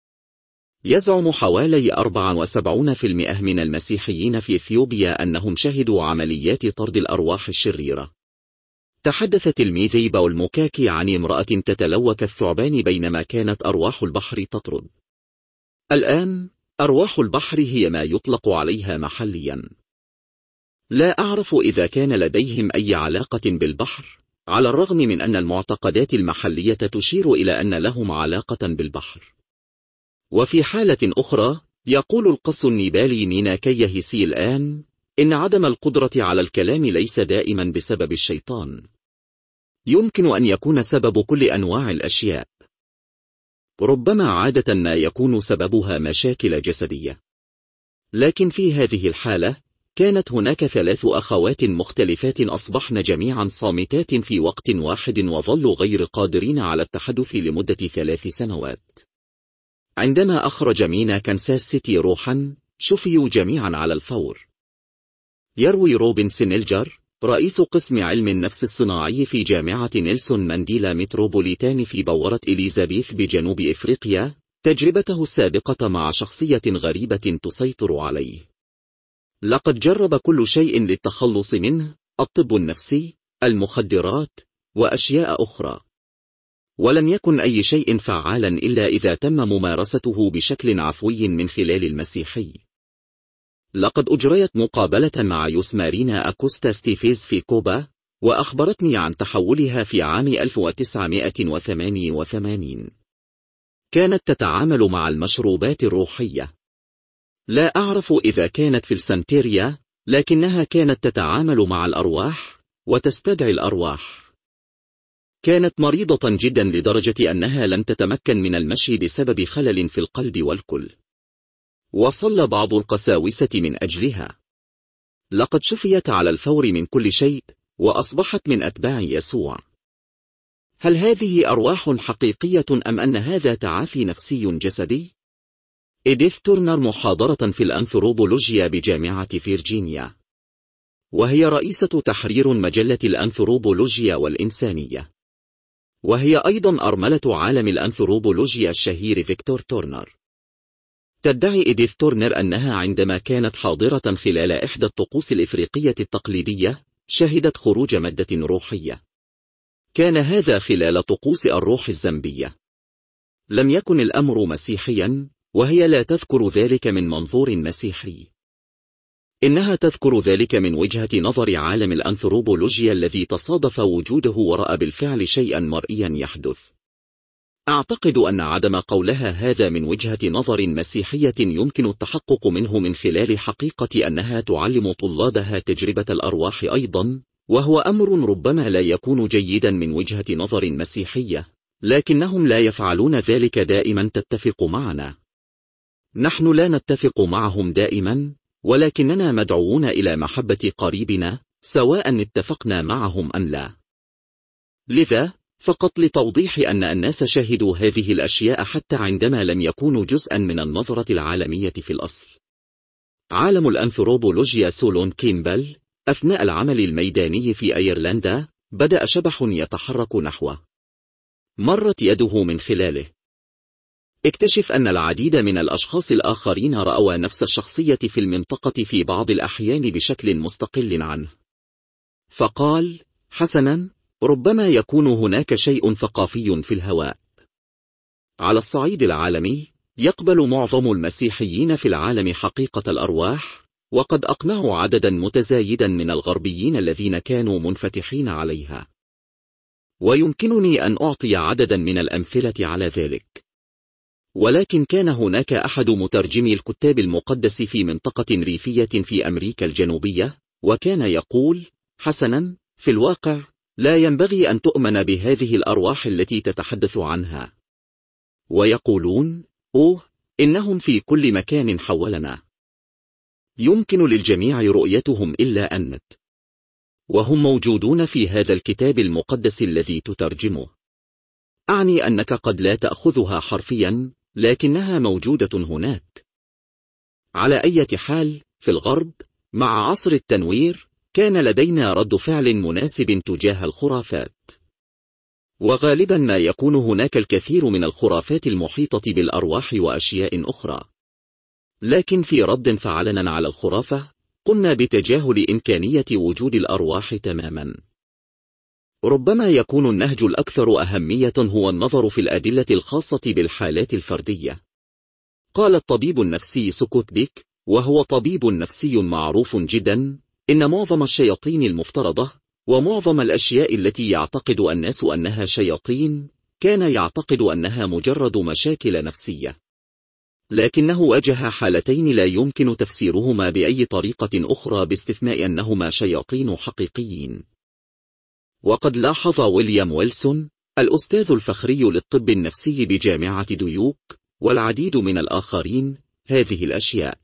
يزعم حوالي 74% من المسيحيين في إثيوبيا أنهم شهدوا عمليات طرد الأرواح الشريرة. تحدث تلميذي باول موكاكي عن امرأة تتلوك الثعبان بينما كانت أرواح البحر تطرد. الآن أرواح البحر هي ما يطلق عليها محليا. لا أعرف إذا كان لديهم أي علاقة بالبحر، على الرغم من أن المعتقدات المحلية تشير إلى أن لهم علاقة بالبحر. وفي حالة أخرى يقول القس النيبالي مينا كيهيسي الآن إن عدم القدرة على الكلام ليس دائما بسبب الشيطان. يمكن أن يكون سبب كل أنواع الأشياء. ربما عادة ما يكون سببها مشاكل جسدية. لكن في هذه الحالة كانت هناك 3 أخوات مختلفات أصبحن جميعا صامتات في وقت واحد وظلوا غير قادرين على التحدث لمدة 3 سنوات. عندما أخرج مينا كانساس سيتي روحا، شفيوا جميعا على الفور. يروي روبن سينيلجر رئيس قسم علم النفس الصناعي في جامعة نيلسون مانديلا متروبوليتان في بورة إليزابيث بجنوب إفريقيا تجربته السابقة مع شخصية غريبة تسيطر عليه. لقد جرب كل شيء للتخلص منه، الطب النفسي، المخدرات، وأشياء أخرى، ولم يكن أي شيء فعالا إلا إذا تم ممارسته بشكل عفوي من خلال المسيحي. لقد أجريت مقابلة مع يوسمارينا أكوستا ستيفيز في كوبا، وأخبرتني عن تحولها في عام 1988. كانت تتعامل مع المشروبات الروحية. لا أعرف إذا كانت في السانتيريا، لكنها كانت تتعامل مع الأرواح وتستدعي الأرواح. كانت مريضة جدا لدرجة أنها لم تتمكن من المشي بسبب خلل في القلب والكل. وصل بعض القساوسة من أجلها. لقد شفيت على الفور من كل شيء، وأصبحت من أتباع يسوع. هل هذه أرواح حقيقية أم أن هذا تعافي نفسي جسدي؟ إديث تورنر محاضرة في الأنثروبولوجيا بجامعة فيرجينيا، وهي رئيسة تحرير مجلة الأنثروبولوجيا والإنسانية، وهي أيضا أرملة عالم الأنثروبولوجيا الشهير فيكتور تورنر. تدعي إديث تورنر أنها عندما كانت حاضرة خلال إحدى الطقوس الإفريقية التقليدية شهدت خروج مادة روحية. كان هذا خلال طقوس الروح الزنبية. لم يكن الأمر مسيحيا، وهي لا تذكر ذلك من منظور مسيحي. إنها تذكر ذلك من وجهة نظر عالم الأنثروبولوجيا الذي تصادف وجوده ورأى بالفعل شيئا مرئيا يحدث. أعتقد أن عدم قولها هذا من وجهة نظر مسيحية يمكن التحقق منه من خلال حقيقة أنها تعلم طلابها تجربة الأرواح أيضا، وهو أمر ربما لا يكون جيدا من وجهة نظر مسيحية، لكنهم لا يفعلون ذلك دائما. تتفق معنا؟ نحن لا نتفق معهم دائما، ولكننا مدعوون إلى محبة قريبنا سواء اتفقنا معهم أم لا. لذا فقط لتوضيح أن الناس شاهدوا هذه الأشياء حتى عندما لم يكونوا جزءا من النظرة العالمية في الأصل. عالم الأنثروبولوجيا سولون كيمبل أثناء العمل الميداني في أيرلندا بدأ شبح يتحرك نحوه. مرت يده من خلاله. اكتشف أن العديد من الأشخاص الآخرين رأوا نفس الشخصية في المنطقة في بعض الأحيان بشكل مستقل عنه. فقال: حسنا، ربما يكون هناك شيء ثقافي في الهواء. على الصعيد العالمي، يقبل معظم المسيحيين في العالم حقيقة الأرواح، وقد أقنعوا عددا متزايدا من الغربيين الذين كانوا منفتحين عليها. ويمكنني أن أعطي عددا من الأمثلة على ذلك. ولكن كان هناك أحد مترجمي الكتاب المقدس في منطقة ريفية في أمريكا الجنوبية، وكان يقول: حسنا، في الواقع لا ينبغي أن تؤمن بهذه الأرواح التي تتحدث عنها. ويقولون: أوه، إنهم في كل مكان حولنا. يمكن للجميع رؤيتهم إلا أنت. وهم موجودون في هذا الكتاب المقدس الذي تترجمه. أعني أنك قد لا تأخذها حرفيا، لكنها موجودة هناك. على أي حال، في الغرب مع عصر التنوير كان لدينا رد فعل مناسب تجاه الخرافات. وغالبا ما يكون هناك الكثير من الخرافات المحيطة بالأرواح وأشياء أخرى. لكن في رد فعلنا على الخرافة، قمنا بتجاهل إمكانية وجود الأرواح تماما. ربما يكون النهج الأكثر أهمية هو النظر في الأدلة الخاصة بالحالات الفردية. قال الطبيب النفسي سكوت بيك، وهو طبيب نفسي معروف جدا، إن معظم الشياطين المفترضة ومعظم الأشياء التي يعتقد الناس أنها شياطين كان يعتقد أنها مجرد مشاكل نفسية. لكنه واجه حالتين لا يمكن تفسيرهما بأي طريقة أخرى باستثناء أنهما شياطين حقيقيين. وقد لاحظ ويليام ويلسون الأستاذ الفخري للطب النفسي بجامعة ديوك والعديد من الآخرين هذه الأشياء.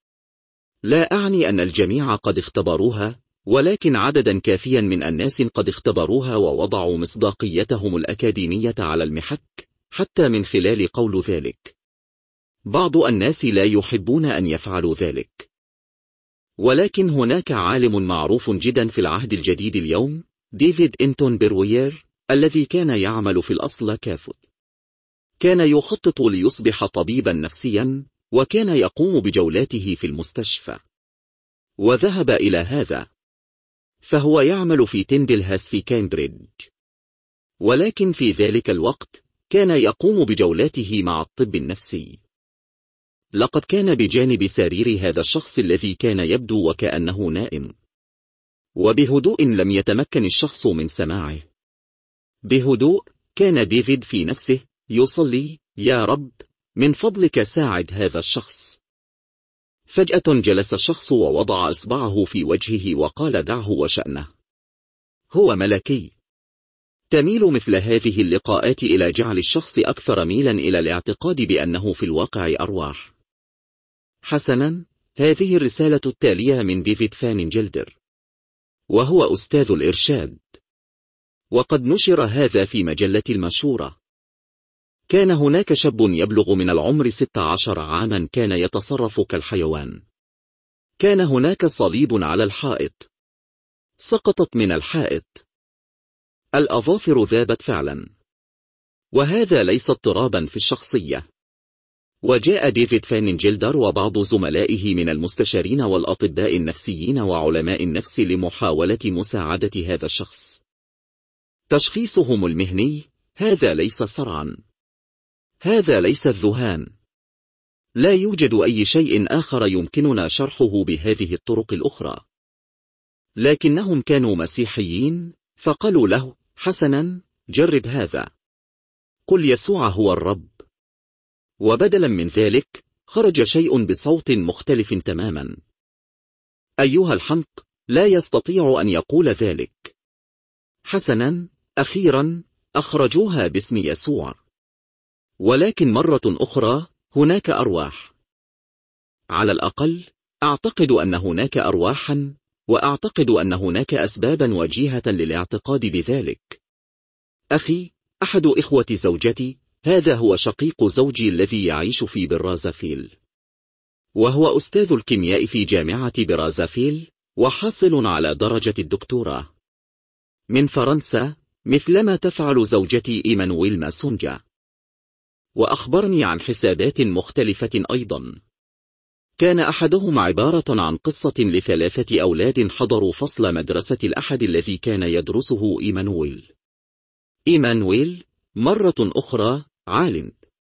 لا أعني أن الجميع قد اختبروها، ولكن عددا كافيا من الناس قد اختبروها ووضعوا مصداقيتهم الأكاديمية على المحك حتى من خلال قول ذلك. بعض الناس لا يحبون أن يفعلوا ذلك. ولكن هناك عالم معروف جدا في العهد الجديد اليوم، ديفيد إنتون بروير، الذي كان يعمل في الأصل كافل. كان يخطط ليصبح طبيبا نفسيا، وكان يقوم بجولاته في المستشفى. وذهب إلى هذا. فهو يعمل في تندلهاس في كامبريدج. ولكن في ذلك الوقت كان يقوم بجولاته مع الطب النفسي. لقد كان بجانب سرير هذا الشخص الذي كان يبدو وكأنه نائم. وبهدوء لم يتمكن الشخص من سماعه. بهدوء كان ديفيد في نفسه يصلي: يا رب، من فضلك ساعد هذا الشخص. فجأة جلس الشخص ووضع إصبعه في وجهه وقال: دعه وشأنه. هو ملكي. تميل مثل هذه اللقاءات إلى جعل الشخص أكثر ميلا إلى الاعتقاد بأنه في الواقع أرواح. حسنا، هذه الرسالة التالية من ديفيد فانينجلدر، وهو أستاذ الإرشاد. وقد نشر هذا في مجلة المشورة. كان هناك شاب يبلغ من العمر 16 عاما كان يتصرف كالحيوان. كان هناك صليب على الحائط. سقطت من الحائط. الأظافر ذابت فعلا. وهذا ليس اضطرابا في الشخصية. وجاء ديفيد فاننجلدر وبعض زملائه من المستشارين والأطباء النفسيين وعلماء النفس لمحاولة مساعدة هذا الشخص. تشخيصهم المهني: هذا ليس صرعا، هذا ليس الذهان، لا يوجد أي شيء آخر يمكننا شرحه بهذه الطرق الأخرى. لكنهم كانوا مسيحيين، فقالوا له: حسنا، جرب هذا، قل يسوع هو الرب. وبدلا من ذلك خرج شيء بصوت مختلف تماما. أيها الحمق، لا يستطيع أن يقول ذلك. حسنا، أخيرا أخرجوها باسم يسوع. ولكن مرة أخرى هناك أرواح. على الأقل أعتقد أن هناك أرواحا، وأعتقد أن هناك أسبابا وجيهة للاعتقاد بذلك. أخي، أحد إخوة زوجتي، هذا هو شقيق زوجي الذي يعيش في برازافيل، وهو أستاذ الكيمياء في جامعة برازافيل، وحاصل على درجة الدكتوراه من فرنسا، مثلما تفعل زوجتي إيمانويل ماسونجا. وأخبرني عن حسابات مختلفة أيضا. كان أحدهم عبارة عن قصة ل3 أولاد حضروا فصل مدرسة الأحد الذي كان يدرسه إيمانويل. إيمانويل مرة أخرى عالم.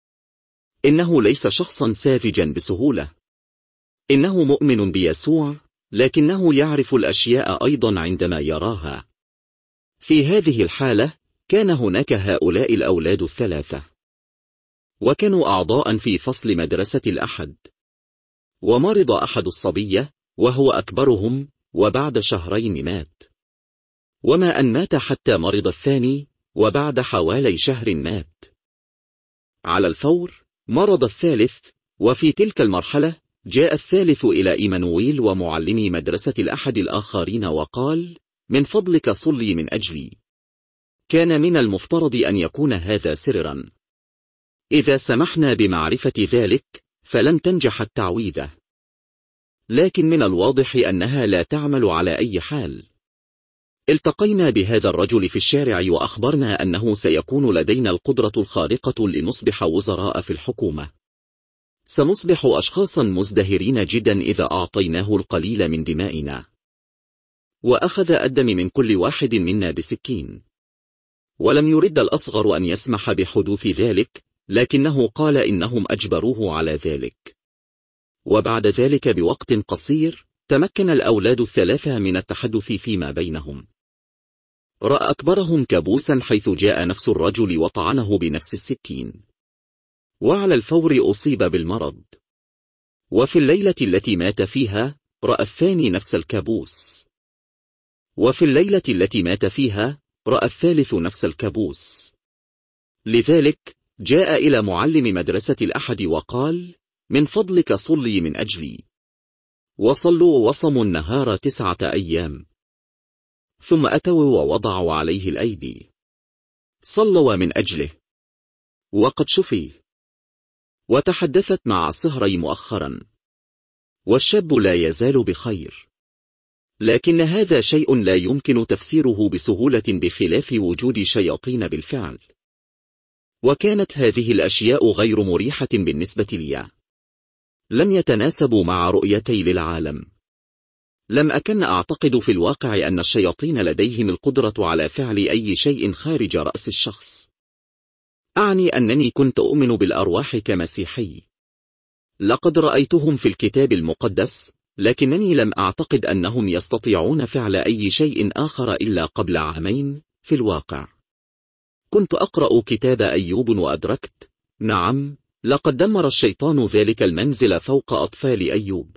إنه ليس شخصا ساذجا بسهولة. إنه مؤمن بيسوع، لكنه يعرف الأشياء أيضا عندما يراها. في هذه الحالة كان هناك هؤلاء الأولاد ال3، وكانوا أعضاء في فصل مدرسة الأحد. ومرض أحد الصبية وهو أكبرهم، وبعد شهرين مات. وما أن مات حتى مرض الثاني، وبعد حوالي شهر مات. على الفور مرض الثالث، وفي تلك المرحلة جاء الثالث إلى إيمانويل ومعلمي مدرسة الأحد الآخرين وقال: من فضلك صلي من أجلي. كان من المفترض أن يكون هذا سرا. إذا سمحنا بمعرفة ذلك فلن تنجح التعويذة. لكن من الواضح أنها لا تعمل على أي حال. التقينا بهذا الرجل في الشارع وأخبرنا أنه سيكون لدينا القدرة الخارقة لنصبح وزراء في الحكومة. سنصبح أشخاصا مزدهرين جدا إذا أعطيناه القليل من دمائنا. وأخذ الدم من كل واحد منا بسكين. ولم يرد الأصغر أن يسمح بحدوث ذلك، لكنه قال إنهم أجبروه على ذلك. وبعد ذلك بوقت قصير تمكن الأولاد ال3 من التحدث فيما بينهم. رأى أكبرهم كابوسا حيث جاء نفس الرجل وطعنه بنفس السكين، وعلى الفور أصيب بالمرض. وفي الليلة التي مات فيها رأى الثاني نفس الكابوس، وفي الليلة التي مات فيها رأى الثالث نفس الكابوس. لذلك جاء إلى معلم مدرسة الأحد وقال: من فضلك صلي من أجلي. وصلوا وصموا النهار 9 أيام، ثم أتوا ووضعوا عليه الأيدي. صلوا من أجله، وقد شفي. وتحدثت مع صهري مؤخرا، والشاب لا يزال بخير. لكن هذا شيء لا يمكن تفسيره بسهولة بخلاف وجود شياطين بالفعل. وكانت هذه الأشياء غير مريحة بالنسبة لي. لم يتناسبوا مع رؤيتي للعالم. لم أكن أعتقد في الواقع أن الشياطين لديهم القدرة على فعل أي شيء خارج رأس الشخص. أعني أنني كنت أؤمن بالأرواح كمسيحي. لقد رأيتهم في الكتاب المقدس، لكنني لم أعتقد أنهم يستطيعون فعل أي شيء آخر إلا قبل عامين. في الواقع كنت أقرأ كتاب أيوب وأدركت، نعم، لقد دمر الشيطان ذلك المنزل فوق أطفال أيوب.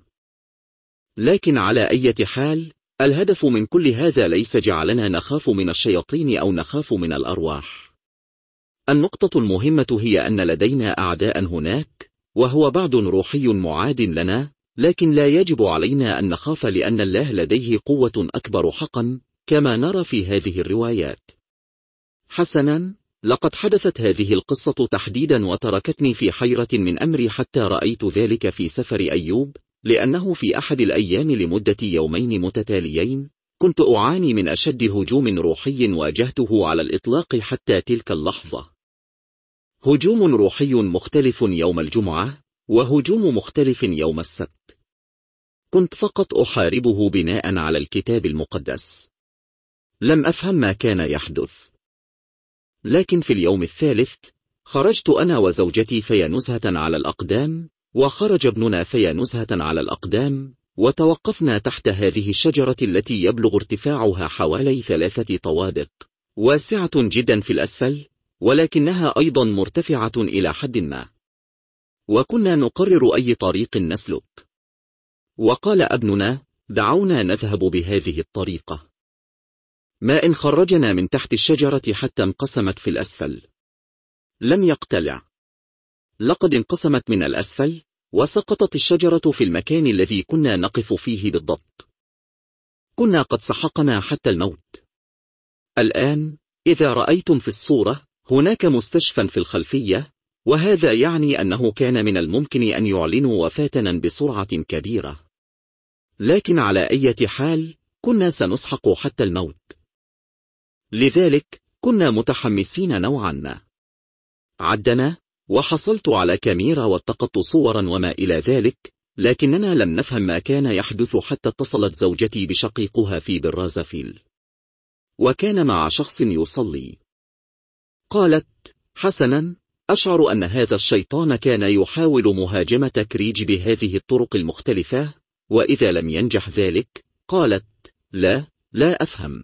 لكن على أي حال، الهدف من كل هذا ليس جعلنا نخاف من الشياطين أو نخاف من الأرواح. النقطة المهمة هي أن لدينا أعداء هناك، وهو بعد روحي معاد لنا، لكن لا يجب علينا أن نخاف لأن الله لديه قوة أكبر حقا، كما نرى في هذه الروايات. حسنا، لقد حدثت هذه القصة تحديدا وتركتني في حيرة من أمري حتى رأيت ذلك في سفر أيوب، لأنه في أحد الأيام لمدة يومين متتاليين كنت أعاني من أشد هجوم روحي واجهته على الإطلاق حتى تلك اللحظة. هجوم روحي مختلف يوم الجمعة، وهجوم مختلف يوم السبت. كنت فقط أحاربه بناء على الكتاب المقدس. لم أفهم ما كان يحدث. لكن في اليوم الثالث خرجت أنا وزوجتي في نزهة على الأقدام، وخرج ابننا في نزهة على الأقدام، وتوقفنا تحت هذه الشجرة التي يبلغ ارتفاعها حوالي 3 طوابق، واسعة جدا في الأسفل، ولكنها أيضا مرتفعة إلى حد ما. وكنا نقرر أي طريق نسلك. وقال ابننا: دعونا نذهب بهذه الطريقة. ما إن خرجنا من تحت الشجرة حتى انقسمت في الأسفل. لم يقتلع. لقد انقسمت من الأسفل، وسقطت الشجرة في المكان الذي كنا نقف فيه بالضبط. كنا قد سحقنا حتى الموت. الآن إذا رأيتم في الصورة هناك مستشفى في الخلفية، وهذا يعني أنه كان من الممكن أن يعلنوا وفاتنا بسرعة كبيرة. لكن على أي حال كنا سنسحق حتى الموت. لذلك كنا متحمسين نوعا ما. عدنا، وحصلت على كاميرا والتقطت صورا وما إلى ذلك، لكننا لم نفهم ما كان يحدث حتى اتصلت زوجتي بشقيقها في برازافيل، وكان مع شخص يصلي. قالت: حسنا، أشعر أن هذا الشيطان كان يحاول مهاجمة كريج بهذه الطرق المختلفة، وإذا لم ينجح ذلك، قالت: لا أفهم.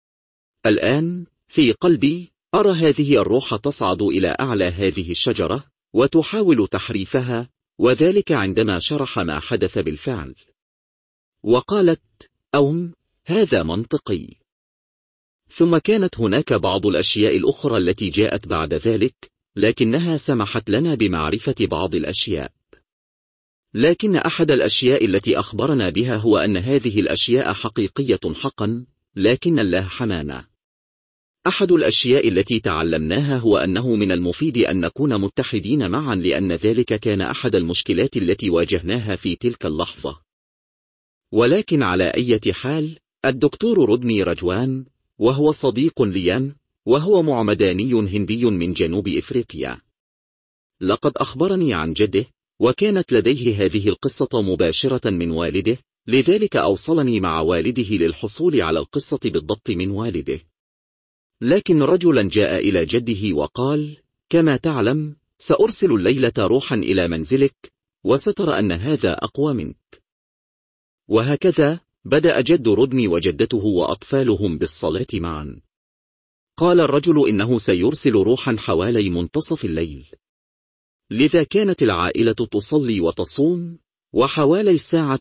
الآن في قلبي أرى هذه الروح تصعد إلى أعلى هذه الشجرة وتحاول تحريفها، وذلك عندما شرح ما حدث بالفعل. وقالت: هذا منطقي. ثم كانت هناك بعض الأشياء الأخرى التي جاءت بعد ذلك، لكنها سمحت لنا بمعرفة بعض الأشياء. لكن أحد الأشياء التي أخبرنا بها هو أن هذه الأشياء حقيقية حقا، لكن الله حمانا. أحد الأشياء التي تعلمناها هو أنه من المفيد أن نكون متحدين معا، لأن ذلك كان أحد المشكلات التي واجهناها في تلك اللحظة. ولكن على أي حال، الدكتور رودني رجوان، وهو صديق لي، وهو معمداني هندي من جنوب إفريقيا. لقد أخبرني عن جده، وكانت لديه هذه القصة مباشرة من والده، لذلك أوصلني مع والده للحصول على القصة بالضبط من والده. لكن رجلا جاء إلى جده وقال: كما تعلم، سأرسل الليلة روحا إلى منزلك، وسترى أن هذا أقوى منك. وهكذا بدأ جد رودني وجدته وأطفالهم بالصلاة معا. قال الرجل إنه سيرسل روحا حوالي منتصف الليل. لذا كانت العائلة تصلي وتصوم، وحوالي الساعة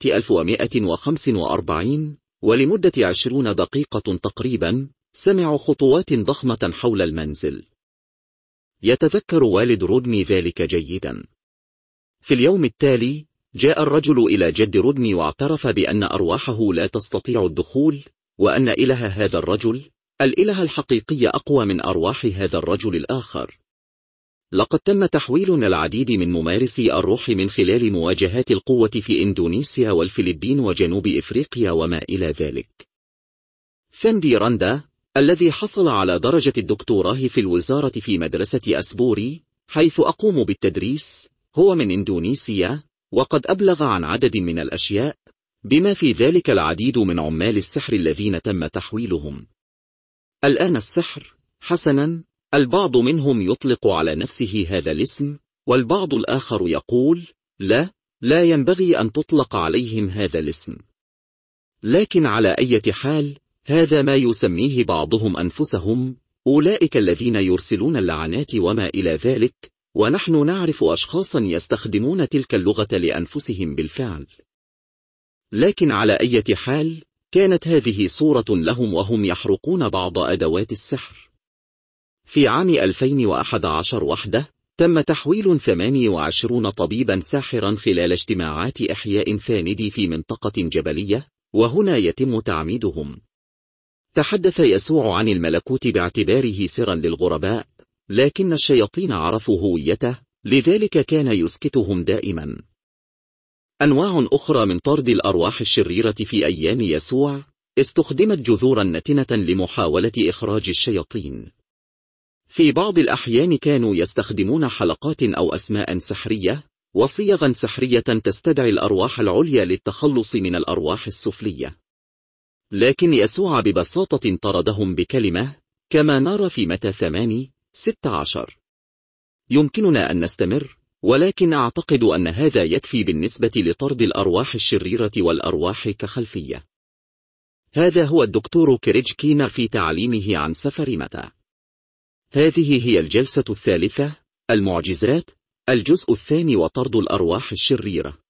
1145 ولمدة 20 دقيقة تقريبا سمعوا خطوات ضخمة حول المنزل. يتذكر والد رودني ذلك جيدا. في اليوم التالي جاء الرجل إلى جد رودني واعترف بأن أرواحه لا تستطيع الدخول، وأن إله هذا الرجل، الإله الحقيقي، أقوى من أرواح هذا الرجل الآخر. لقد تم تحويلنا العديد من ممارسي الروح من خلال مواجهات القوة في إندونيسيا والفلبين وجنوب إفريقيا وما إلى ذلك. فندي راندا، الذي حصل على درجة الدكتوراه في الوزارة في مدرسة أسبوري حيث أقوم بالتدريس، هو من إندونيسيا، وقد أبلغ عن عدد من الأشياء، بما في ذلك العديد من عمال السحر الذين تم تحويلهم. الآن السحر، حسنا، البعض منهم يطلق على نفسه هذا الاسم، والبعض الآخر يقول: لا ينبغي أن تطلق عليهم هذا الاسم. لكن على أي حال، هذا ما يسميه بعضهم أنفسهم، أولئك الذين يرسلون اللعنات وما إلى ذلك، ونحن نعرف أشخاصا يستخدمون تلك اللغة لأنفسهم بالفعل. لكن على أي حال، كانت هذه صورة لهم وهم يحرقون بعض أدوات السحر. في عام 2011 وحده تم تحويل 28 طبيبا ساحرا خلال اجتماعات إحياء فاندي في منطقة جبلية، وهنا يتم تعميدهم. تحدث يسوع عن الملكوت باعتباره سرا للغرباء، لكن الشياطين عرفوا هويته، لذلك كان يسكتهم دائما. أنواع أخرى من طرد الأرواح الشريرة في أيام يسوع استخدمت جذورا نتنة لمحاولة إخراج الشياطين. في بعض الأحيان كانوا يستخدمون حلقات أو أسماء سحرية، وصيغا سحرية تستدعي الأرواح العليا للتخلص من الأرواح السفلية. لكن يسوع ببساطة طردهم بكلمة، كما نرى في متى 8:16. يمكننا أن نستمر، ولكن أعتقد أن هذا يكفي بالنسبة لطرد الأرواح الشريرة والأرواح كخلفية. هذا هو الدكتور كريج كينر في تعليمه عن سفر متى. هذه هي الجلسة الثالثة، المعجزات، الجزء الثاني، وطرد الأرواح الشريرة.